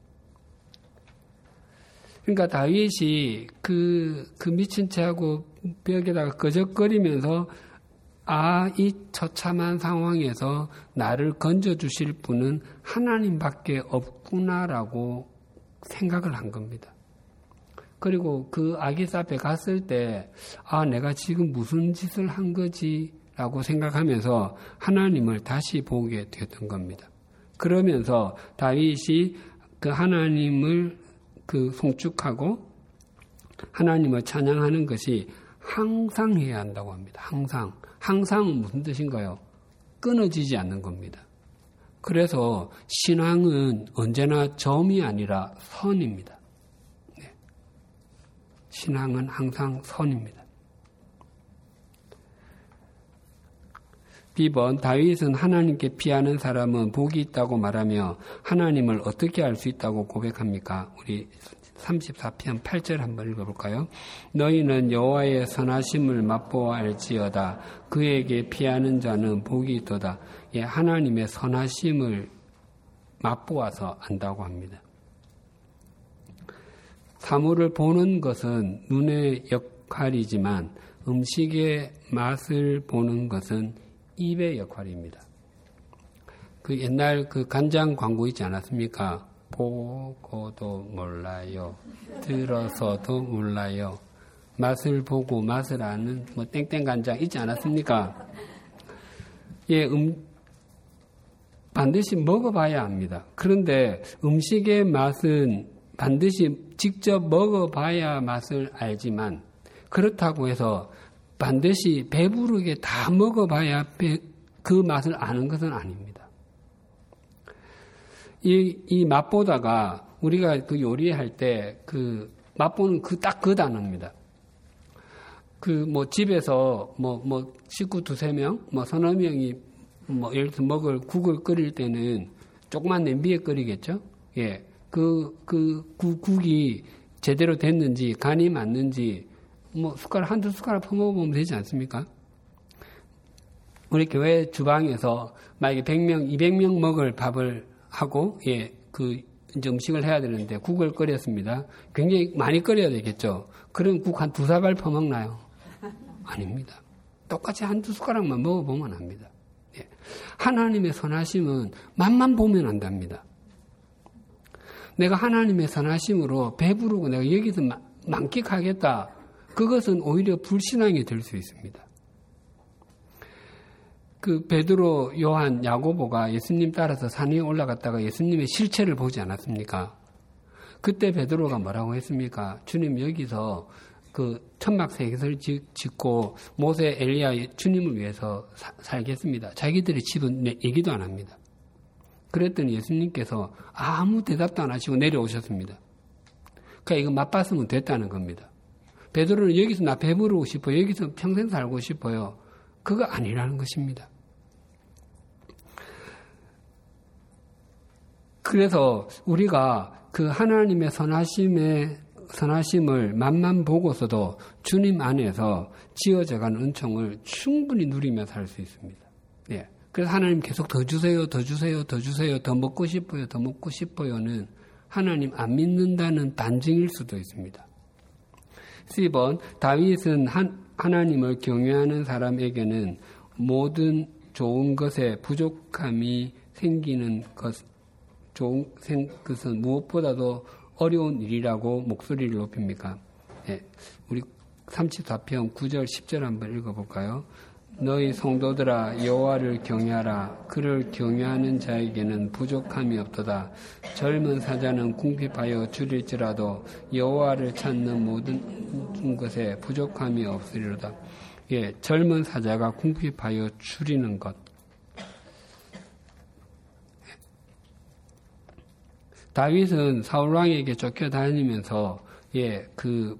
S2: 그러니까 다윗이 그, 그 미친 채하고 벽에다가 거적거리면서 아, 이 처참한 상황에서 나를 건져주실 분은 하나님밖에 없구나라고 생각을 한 겁니다. 그리고 그 아기스 앞에 갔을 때 아, 내가 지금 무슨 짓을 한 거지? 라고 생각하면서 하나님을 다시 보게 되었던 겁니다. 그러면서 다윗이 그 하나님을 그 송축하고 하나님을 찬양하는 것이 항상 해야 한다고 합니다. 항상. 항상은 무슨 뜻인가요? 끊어지지 않는 겁니다. 그래서 신앙은 언제나 점이 아니라 선입니다. 네. 신앙은 항상 선입니다. 이 번 다윗은 하나님께 피하는 사람은 복이 있다고 말하며 하나님을 어떻게 알 수 있다고 고백합니까? 우리 삼십사 편 팔 절 한번 읽어볼까요? 너희는 여호와의 선하심을 맛보아 알지어다. 그에게 피하는 자는 복이 있도다. 예, 하나님의 선하심을 맛보아서 안다고 합니다. 사물을 보는 것은 눈의 역할이지만 음식의 맛을 보는 것은 입의 역할입니다. 그 옛날 그 간장 광고 있지 않았습니까? 보고도 몰라요. 들어서도 몰라요. 맛을 보고 맛을 아는 뭐 땡땡 간장 있지 않았습니까? 예, 음, 반드시 먹어봐야 합니다. 그런데 음식의 맛은 반드시 직접 먹어봐야 맛을 알지만 그렇다고 해서 반드시 배부르게 다 먹어봐야 그 맛을 아는 것은 아닙니다. 이, 이 맛보다가 우리가 그 요리할 때 그 맛보는 그 딱 그 단어입니다. 그 뭐 집에서 뭐 뭐 식구 두세 명, 뭐 서너 명이 뭐 예를 들어 먹을 국을 끓일 때는 조그만 냄비에 끓이겠죠. 예, 그 그 국이 제대로 됐는지 간이 맞는지 뭐 숟가락 한두 숟가락 퍼먹으면 되지 않습니까? 우리 교회 주방에서 만약에 백 명, 이백 명 먹을 밥을 하고 예, 그 이제 음식을 해야 되는데 국을 끓였습니다. 굉장히 많이 끓여야 되겠죠. 그럼 국 한 두세 발 퍼먹나요? 아닙니다. 똑같이 한두 숟가락만 먹어보면 합니다. 예. 하나님의 선하심은 맛만 보면 안답니다. 내가 하나님의 선하심으로 배부르고 내가 여기서 만끽하겠다. 그것은 오히려 불신앙이 될 수 있습니다. 그 베드로, 요한, 야고보가 예수님 따라서 산에 올라갔다가 예수님의 실체를 보지 않았습니까? 그때 베드로가 뭐라고 했습니까? 주님 여기서 그 천막 세계를 짓고 모세, 엘리야 주님을 위해서 사, 살겠습니다. 자기들의 집은 얘기도 안 합니다. 그랬더니 예수님께서 아무 대답도 안 하시고 내려오셨습니다. 그러니까 이거 맛봤으면 됐다는 겁니다. 베드로는 여기서 나 배부르고 싶어요. 여기서 평생 살고 싶어요. 그거 아니라는 것입니다. 그래서 우리가 그 하나님의 선하심의 선하심을 맛만 보고서도 주님 안에서 지어져가는 은총을 충분히 누리며 살 수 있습니다. 예. 그래서 하나님 계속 더 주세요, 더 주세요, 더 주세요, 더 먹고 싶어요, 더 먹고 싶어요는 하나님 안 믿는다는 반증일 수도 있습니다. 십 번, 다윗은 한, 하나님을 경외하는 사람에게는 모든 좋은 것에 부족함이 생기는 것, 좋은 생, 것은 무엇보다도 어려운 일이라고 목소리를 높입니까? 예, 우리 삼십사 편 구 절 십 절 한번 읽어볼까요? 너희 성도들아 여호와를 경외하라. 그를 경외하는 자에게는 부족함이 없도다. 젊은 사자는 궁핍하여 줄일지라도 여호와를 찾는 모든 것에 부족함이 없으리로다. 예, 젊은 사자가 궁핍하여 줄이는 것. 다윗은 사울 왕에게 쫓겨다니면서 예, 그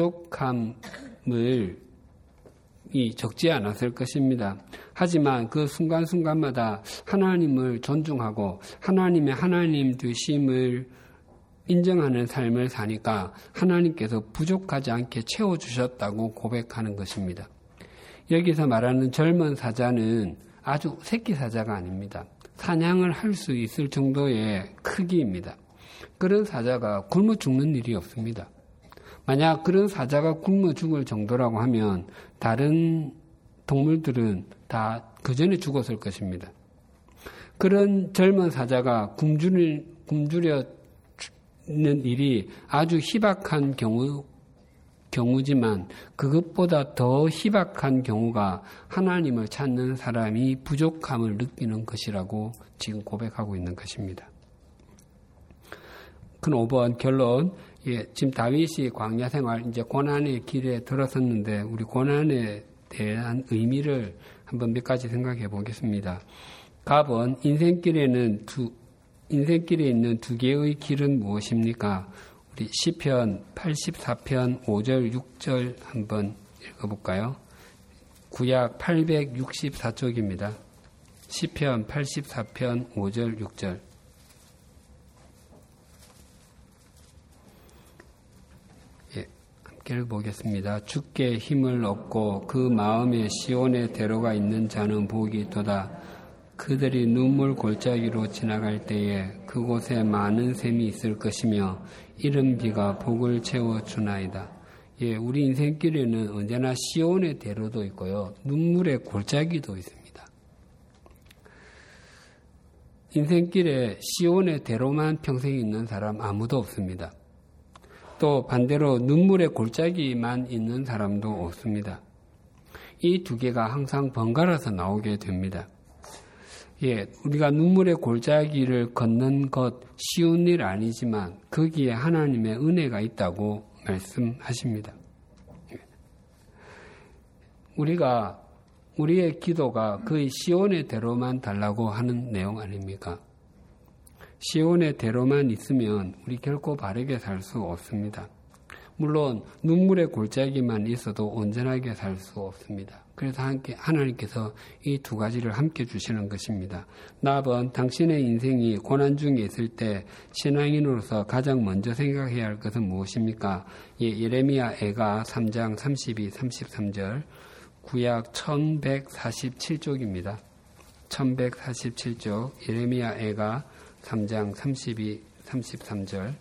S2: 부족함을 이 적지 않았을 것입니다. 하지만 그 순간순간마다 하나님을 존중하고 하나님의 하나님 되심을 인정하는 삶을 사니까 하나님께서 부족하지 않게 채워주셨다고 고백하는 것입니다. 여기서 말하는 젊은 사자는 아주 새끼 사자가 아닙니다. 사냥을 할 수 있을 정도의 크기입니다. 그런 사자가 굶어 죽는 일이 없습니다. 만약 그런 사자가 굶어 죽을 정도라고 하면 다른 동물들은 다 그 전에 죽었을 것입니다. 그런 젊은 사자가 굶주리, 굶주려는 일이 아주 희박한 경우, 경우지만 그것보다 더 희박한 경우가 하나님을 찾는 사람이 부족함을 느끼는 것이라고 지금 고백하고 있는 것입니다. 큰 오 번 결론. 예, 지금 다윗이 광야 생활, 이제 고난의 길에 들어섰는데 우리 고난에 대한 의미를 한번 몇 가지 생각해 보겠습니다. 갑은 인생길에는 두, 인생길에 있는 두 개의 길은 무엇입니까? 우리 시편 팔십사 편 오 절 육 절 한번 읽어볼까요? 구약 팔백육십사 쪽입니다. 시편 팔십사 편 오 절 육 절. 보겠습니다. 주께 힘을 얻고 그 마음에 시온의 대로가 있는 자는 복이 있도다. 그들이 눈물 골짜기로 지나갈 때에 그곳에 많은 샘이 있을 것이며 이른 비가 복을 채워주나이다. 예, 우리 인생길에는 언제나 시온의 대로도 있고요. 눈물의 골짜기도 있습니다. 인생길에 시온의 대로만 평생 있는 사람 아무도 없습니다. 또 반대로 눈물의 골짜기만 있는 사람도 없습니다. 이 두 개가 항상 번갈아서 나오게 됩니다. 예, 우리가 눈물의 골짜기를 걷는 것 쉬운 일 아니지만 거기에 하나님의 은혜가 있다고 말씀하십니다. 우리가 우리의 기도가 거의 시온의 대로만 달라고 하는 내용 아닙니까? 시온의 대로만 있으면 우리 결코 바르게 살 수 없습니다. 물론 눈물의 골짜기만 있어도 온전하게 살 수 없습니다. 그래서 함께 하나님께서 이 두 가지를 함께 주시는 것입니다. 나번 당신의 인생이 고난 중에 있을 때 신앙인으로서 가장 먼저 생각해야 할 것은 무엇입니까? 예, 예레미야 애가 삼 장 삼십이, 삼십삼 절, 구약 천백사십칠 쪽입니다. 천백사십칠 쪽 예레미야 애가 삼 장 삼십이, 삼십삼 절.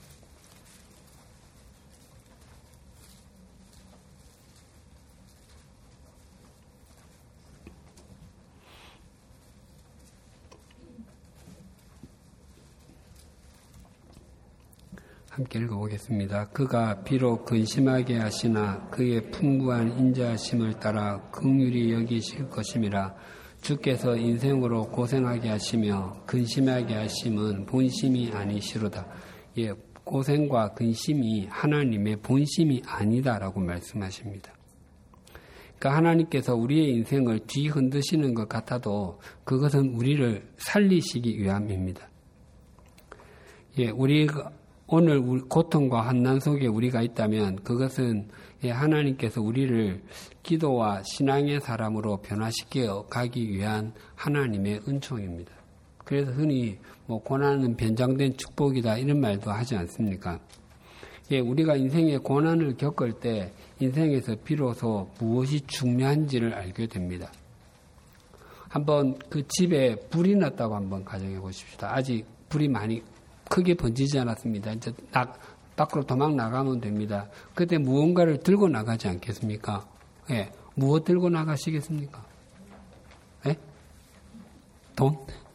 S2: 함께 읽어보겠습니다. 그가 비록 근심하게 하시나 그의 풍부한 인자하심을 따라 긍휼히 여기실 것임이라. 주께서 인생으로 고생하게 하시며 근심하게 하심은 본심이 아니시로다. 예, 고생과 근심이 하나님의 본심이 아니다라고 말씀하십니다. 그러니까 하나님께서 우리의 인생을 뒤흔드시는 것 같아도 그것은 우리를 살리시기 위함입니다. 예, 우리가 오늘 고통과 환난 속에 우리가 있다면 그것은 하나님께서 우리를 기도와 신앙의 사람으로 변화시켜 가기 위한 하나님의 은총입니다. 그래서 흔히 뭐 고난은 변장된 축복이다 이런 말도 하지 않습니까? 예, 우리가 인생의 고난을 겪을 때 인생에서 비로소 무엇이 중요한지를 알게 됩니다. 한번 그 집에 불이 났다고 한번 가정해 보십시다. 아직 불이 많이 크게 번지지 않았습니다. 이제 딱 밖으로 도망 나가면 됩니다. 그때 무언가를 들고 나가지 않겠습니까? 예, 무엇 들고 나가시겠습니까? 예? 돈?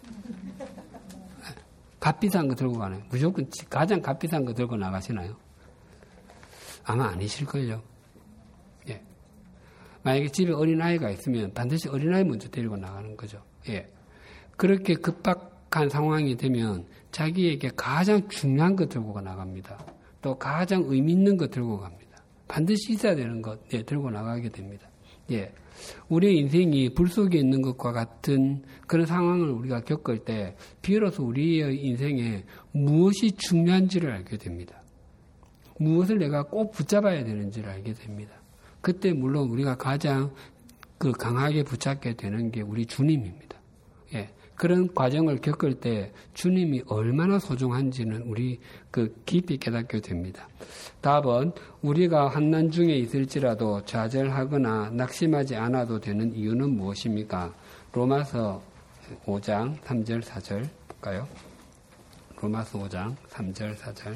S2: 값비싼 거 들고 가나요? 무조건 가장 값비싼 거 들고 나가시나요? 아마 아니실걸요. 예. 만약에 집에 어린아이가 있으면 반드시 어린아이 먼저 데리고 나가는 거죠. 예. 그렇게 급박한 상황이 되면 자기에게 가장 중요한 거 들고 나갑니다. 또 가장 의미 있는 거 들고 갑니다. 반드시 있어야 되는 것, 예, 들고 나가게 됩니다. 예. 우리의 인생이 불 속에 있는 것과 같은 그런 상황을 우리가 겪을 때 비로소 우리의 인생에 무엇이 중요한지를 알게 됩니다. 무엇을 내가 꼭 붙잡아야 되는지를 알게 됩니다. 그때 물론 우리가 가장 그 강하게 붙잡게 되는 게 우리 주님입니다. 예. 그런 과정을 겪을 때 주님이 얼마나 소중한지는 우리 그 깊이 깨닫게 됩니다. 답은 우리가 환난 중에 있을지라도 좌절하거나 낙심하지 않아도 되는 이유는 무엇입니까? 로마서 오 장 삼 절 사 절 볼까요? 로마서 오 장 삼 절 사 절.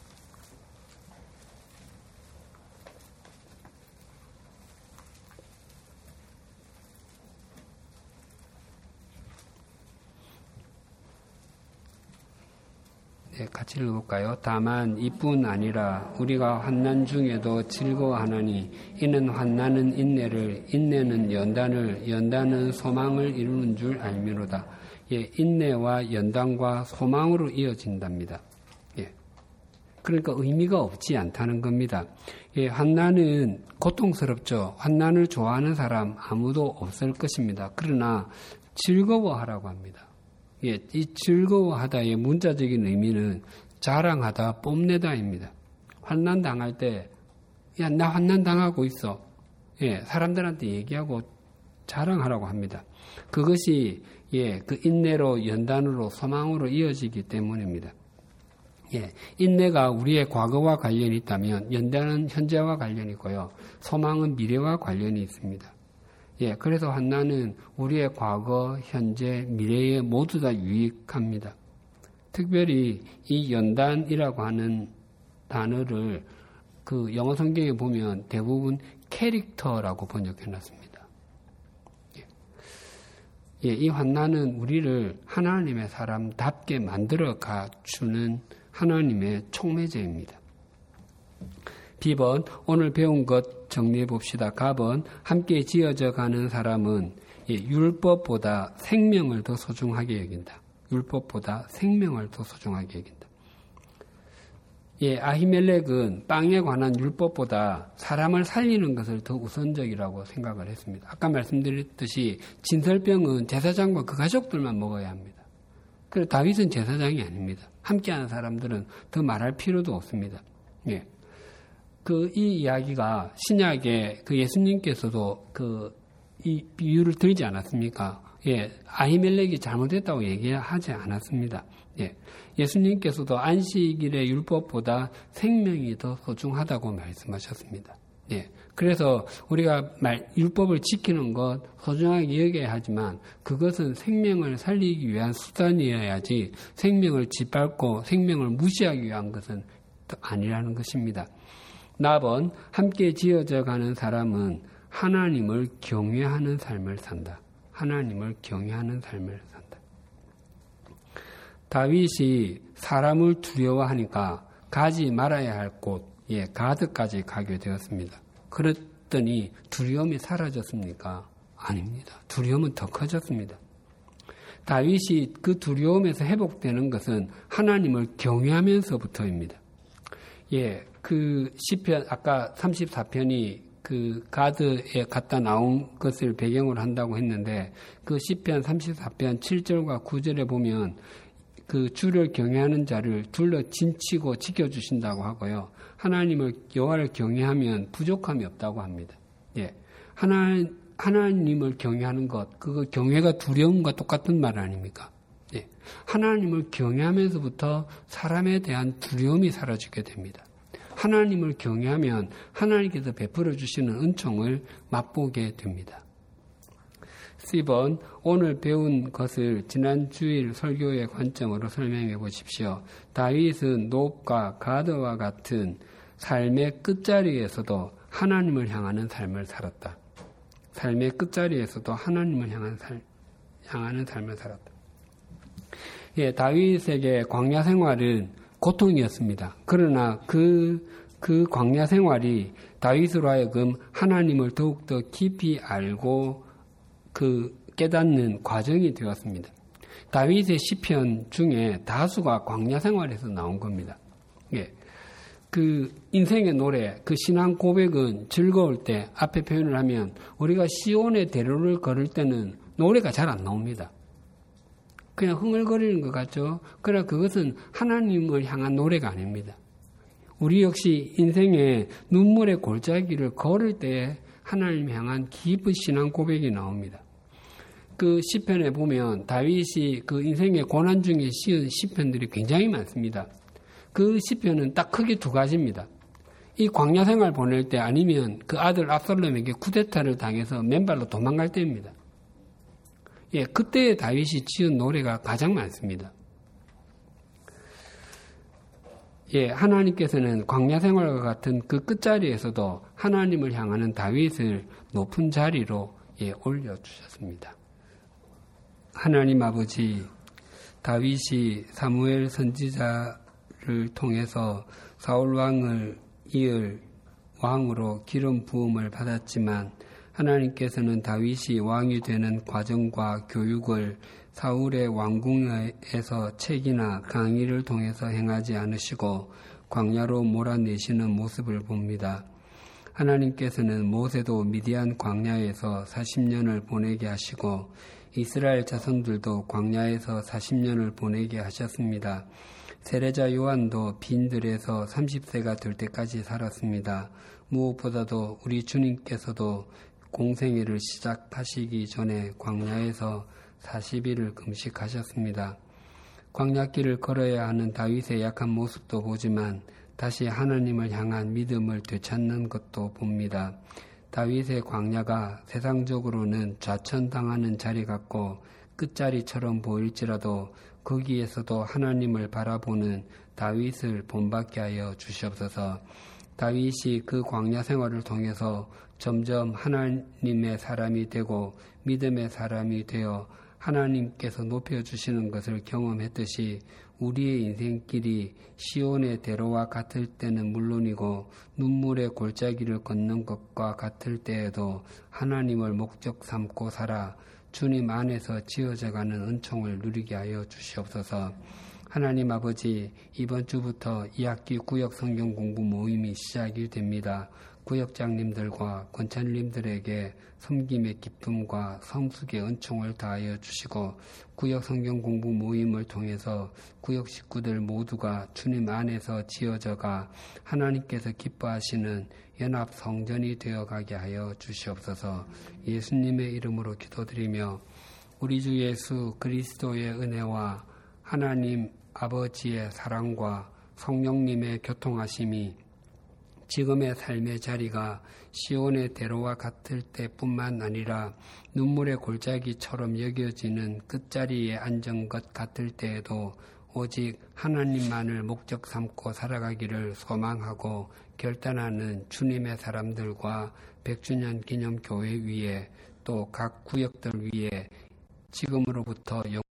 S2: 네, 같이 읽어볼까요? 다만 이뿐 아니라 우리가 환난 중에도 즐거워하나니 이는 환난은 인내를, 인내는 연단을, 연단은 소망을 이루는 줄 알미로다. 예, 인내와 연단과 소망으로 이어진답니다. 예, 그러니까 의미가 없지 않다는 겁니다. 예, 환난은 고통스럽죠. 환난을 좋아하는 사람 아무도 없을 것입니다. 그러나 즐거워하라고 합니다. 예, 이 즐거워하다의 문자적인 의미는 자랑하다, 뽐내다입니다. 환난 당할 때, 야, 나 환난 당하고 있어. 예, 사람들한테 얘기하고 자랑하라고 합니다. 그것이 예, 그 인내로, 연단으로, 소망으로 이어지기 때문입니다. 예, 인내가 우리의 과거와 관련이 있다면 연단은 현재와 관련이 있고요. 소망은 미래와 관련이 있습니다. 예, 그래서 환난은 우리의 과거, 현재, 미래에 모두 다 유익합니다. 특별히 이 연단이라고 하는 단어를 그 영어 성경에 보면 대부분 캐릭터라고 번역해놨습니다. 예, 예, 이 환난은 우리를 하나님의 사람답게 만들어 가주는 하나님의 촉매제입니다. 비번, 오늘 배운 것 정리해 봅시다. 갑은 함께 지어져 가는 사람은 예, 율법보다 생명을 더 소중하게 여긴다. 율법보다 생명을 더 소중하게 여긴다. 예, 아히멜렉은 빵에 관한 율법보다 사람을 살리는 것을 더 우선적이라고 생각을 했습니다. 아까 말씀드렸듯이 진설병은 제사장과 그 가족들만 먹어야 합니다. 그래서 다윗은 제사장이 아닙니다. 함께하는 사람들은 더 말할 필요도 없습니다. 예. 그 이 이야기가 신약에 그 예수님께서도 그 이 비유를 들지 않았습니까? 예, 아히멜렉이 잘못했다고 얘기하지 않았습니다. 예, 예수님께서도 안식일의 율법보다 생명이 더 소중하다고 말씀하셨습니다. 예, 그래서 우리가 말, 율법을 지키는 것 소중하게 여겨야 하지만 그것은 생명을 살리기 위한 수단이어야지 생명을 짓밟고 생명을 무시하기 위한 것은 아니라는 것입니다. 나번 함께 지어져 가는 사람은 하나님을 경외하는 삶을 산다. 하나님을 경외하는 삶을 산다. 다윗이 사람을 두려워하니까 가지 말아야 할 곳, 예, 가드까지 가게 되었습니다. 그랬더니 두려움이 사라졌습니까? 아닙니다. 두려움은 더 커졌습니다. 다윗이 그 두려움에서 회복되는 것은 하나님을 경외하면서부터입니다. 예, 그 시편, 아까 삼십사 편이 그 가드에 갖다 나온 것을 배경으로 한다고 했는데 그 시편 삼십사 편 칠 절과 구 절에 보면 그 주를 경외하는 자를 둘러 진치고 지켜주신다고 하고요. 하나님을 여호와를 경외하면 부족함이 없다고 합니다. 예, 하나 하나님을 경외하는 것, 그거 경외가 두려움과 똑같은 말 아닙니까? 예, 하나님을 경외하면서부터 사람에 대한 두려움이 사라지게 됩니다. 하나님을 경외하면 하나님께서 베풀어 주시는 은총을 맛보게 됩니다. 십 번, 오늘 배운 것을 지난 주일 설교의 관점으로 설명해 보십시오. 다윗은 놉과 가드와 같은 삶의 끝자리에서도 하나님을 향하는 삶을 살았다. 삶의 끝자리에서도 하나님을 향한 살, 향하는 삶을 살았다. 예, 다윗에게 광야 생활은 고통이었습니다. 그러나 그, 그 광야 생활이 다윗으로 하여금 하나님을 더욱더 깊이 알고 그 깨닫는 과정이 되었습니다. 다윗의 시편 중에 다수가 광야 생활에서 나온 겁니다. 예. 그 인생의 노래, 그 신앙 고백은 즐거울 때 앞에 표현을 하면 우리가 시온의 대로를 걸을 때는 노래가 잘 안 나옵니다. 그냥 흥얼거리는 것 같죠? 그러나 그것은 하나님을 향한 노래가 아닙니다. 우리 역시 인생의 눈물의 골짜기를 걸을 때 하나님 향한 깊은 신앙 고백이 나옵니다. 그 시편에 보면 다윗이 그 인생의 고난 중에 씌운 시편들이 굉장히 많습니다. 그 시편은 딱 크게 두 가지입니다. 이 광야 생활 보낼 때 아니면 그 아들 압살롬에게 쿠데타를 당해서 맨발로 도망갈 때입니다. 예, 그때의 다윗이 지은 노래가 가장 많습니다. 예, 하나님께서는 광야 생활과 같은 그 끝자리에서도 하나님을 향하는 다윗을 높은 자리로 예, 올려주셨습니다. 하나님 아버지, 다윗이 사무엘 선지자를 통해서 사울 왕을 이을 왕으로 기름 부음을 받았지만 하나님께서는 다윗이 왕이 되는 과정과 교육을 사울의 왕궁에서 책이나 강의를 통해서 행하지 않으시고 광야로 몰아내시는 모습을 봅니다. 하나님께서는 모세도 미디안 광야에서 사십 년을 보내게 하시고 이스라엘 자손들도 광야에서 사십 년을 보내게 하셨습니다. 세례자 요한도 빈들에서 삼십 세가 될 때까지 살았습니다. 무엇보다도 우리 주님께서도 공생애를 시작하시기 전에 광야에서 사십 일을 금식하셨습니다. 광야길을 걸어야 하는 다윗의 약한 모습도 보지만 다시 하나님을 향한 믿음을 되찾는 것도 봅니다. 다윗의 광야가 세상적으로는 좌천당하는 자리 같고 끝자리처럼 보일지라도 거기에서도 하나님을 바라보는 다윗을 본받게 하여 주시옵소서. 다윗이 그 광야 생활을 통해서 점점 하나님의 사람이 되고 믿음의 사람이 되어 하나님께서 높여주시는 것을 경험했듯이 우리의 인생길이 시온의 대로와 같을 때는 물론이고 눈물의 골짜기를 걷는 것과 같을 때에도 하나님을 목적 삼고 살아 주님 안에서 지어져가는 은총을 누리게 하여 주시옵소서. 하나님 아버지, 이번 주부터 이 학기 구역 성경 공부 모임이 시작이 됩니다. 구역장님들과 권찬님들에게 섬김의 기쁨과 성숙의 은총을 다하여 주시고 구역 성경 공부 모임을 통해서 구역 식구들 모두가 주님 안에서 지어져가 하나님께서 기뻐하시는 연합 성전이 되어가게 하여 주시옵소서. 예수님의 이름으로 기도드리며 우리 주 예수 그리스도의 은혜와 하나님 아버지의 사랑과 성령님의 교통하심이 지금의 삶의 자리가 시온의 대로와 같을 때뿐만 아니라 눈물의 골짜기처럼 여겨지는 끝자리에 앉은 것 같을 때에도 오직 하나님만을 목적 삼고 살아가기를 소망하고 결단하는 주님의 사람들과 백주년 기념교회 위에 또 각 구역들 위에 지금으로부터 영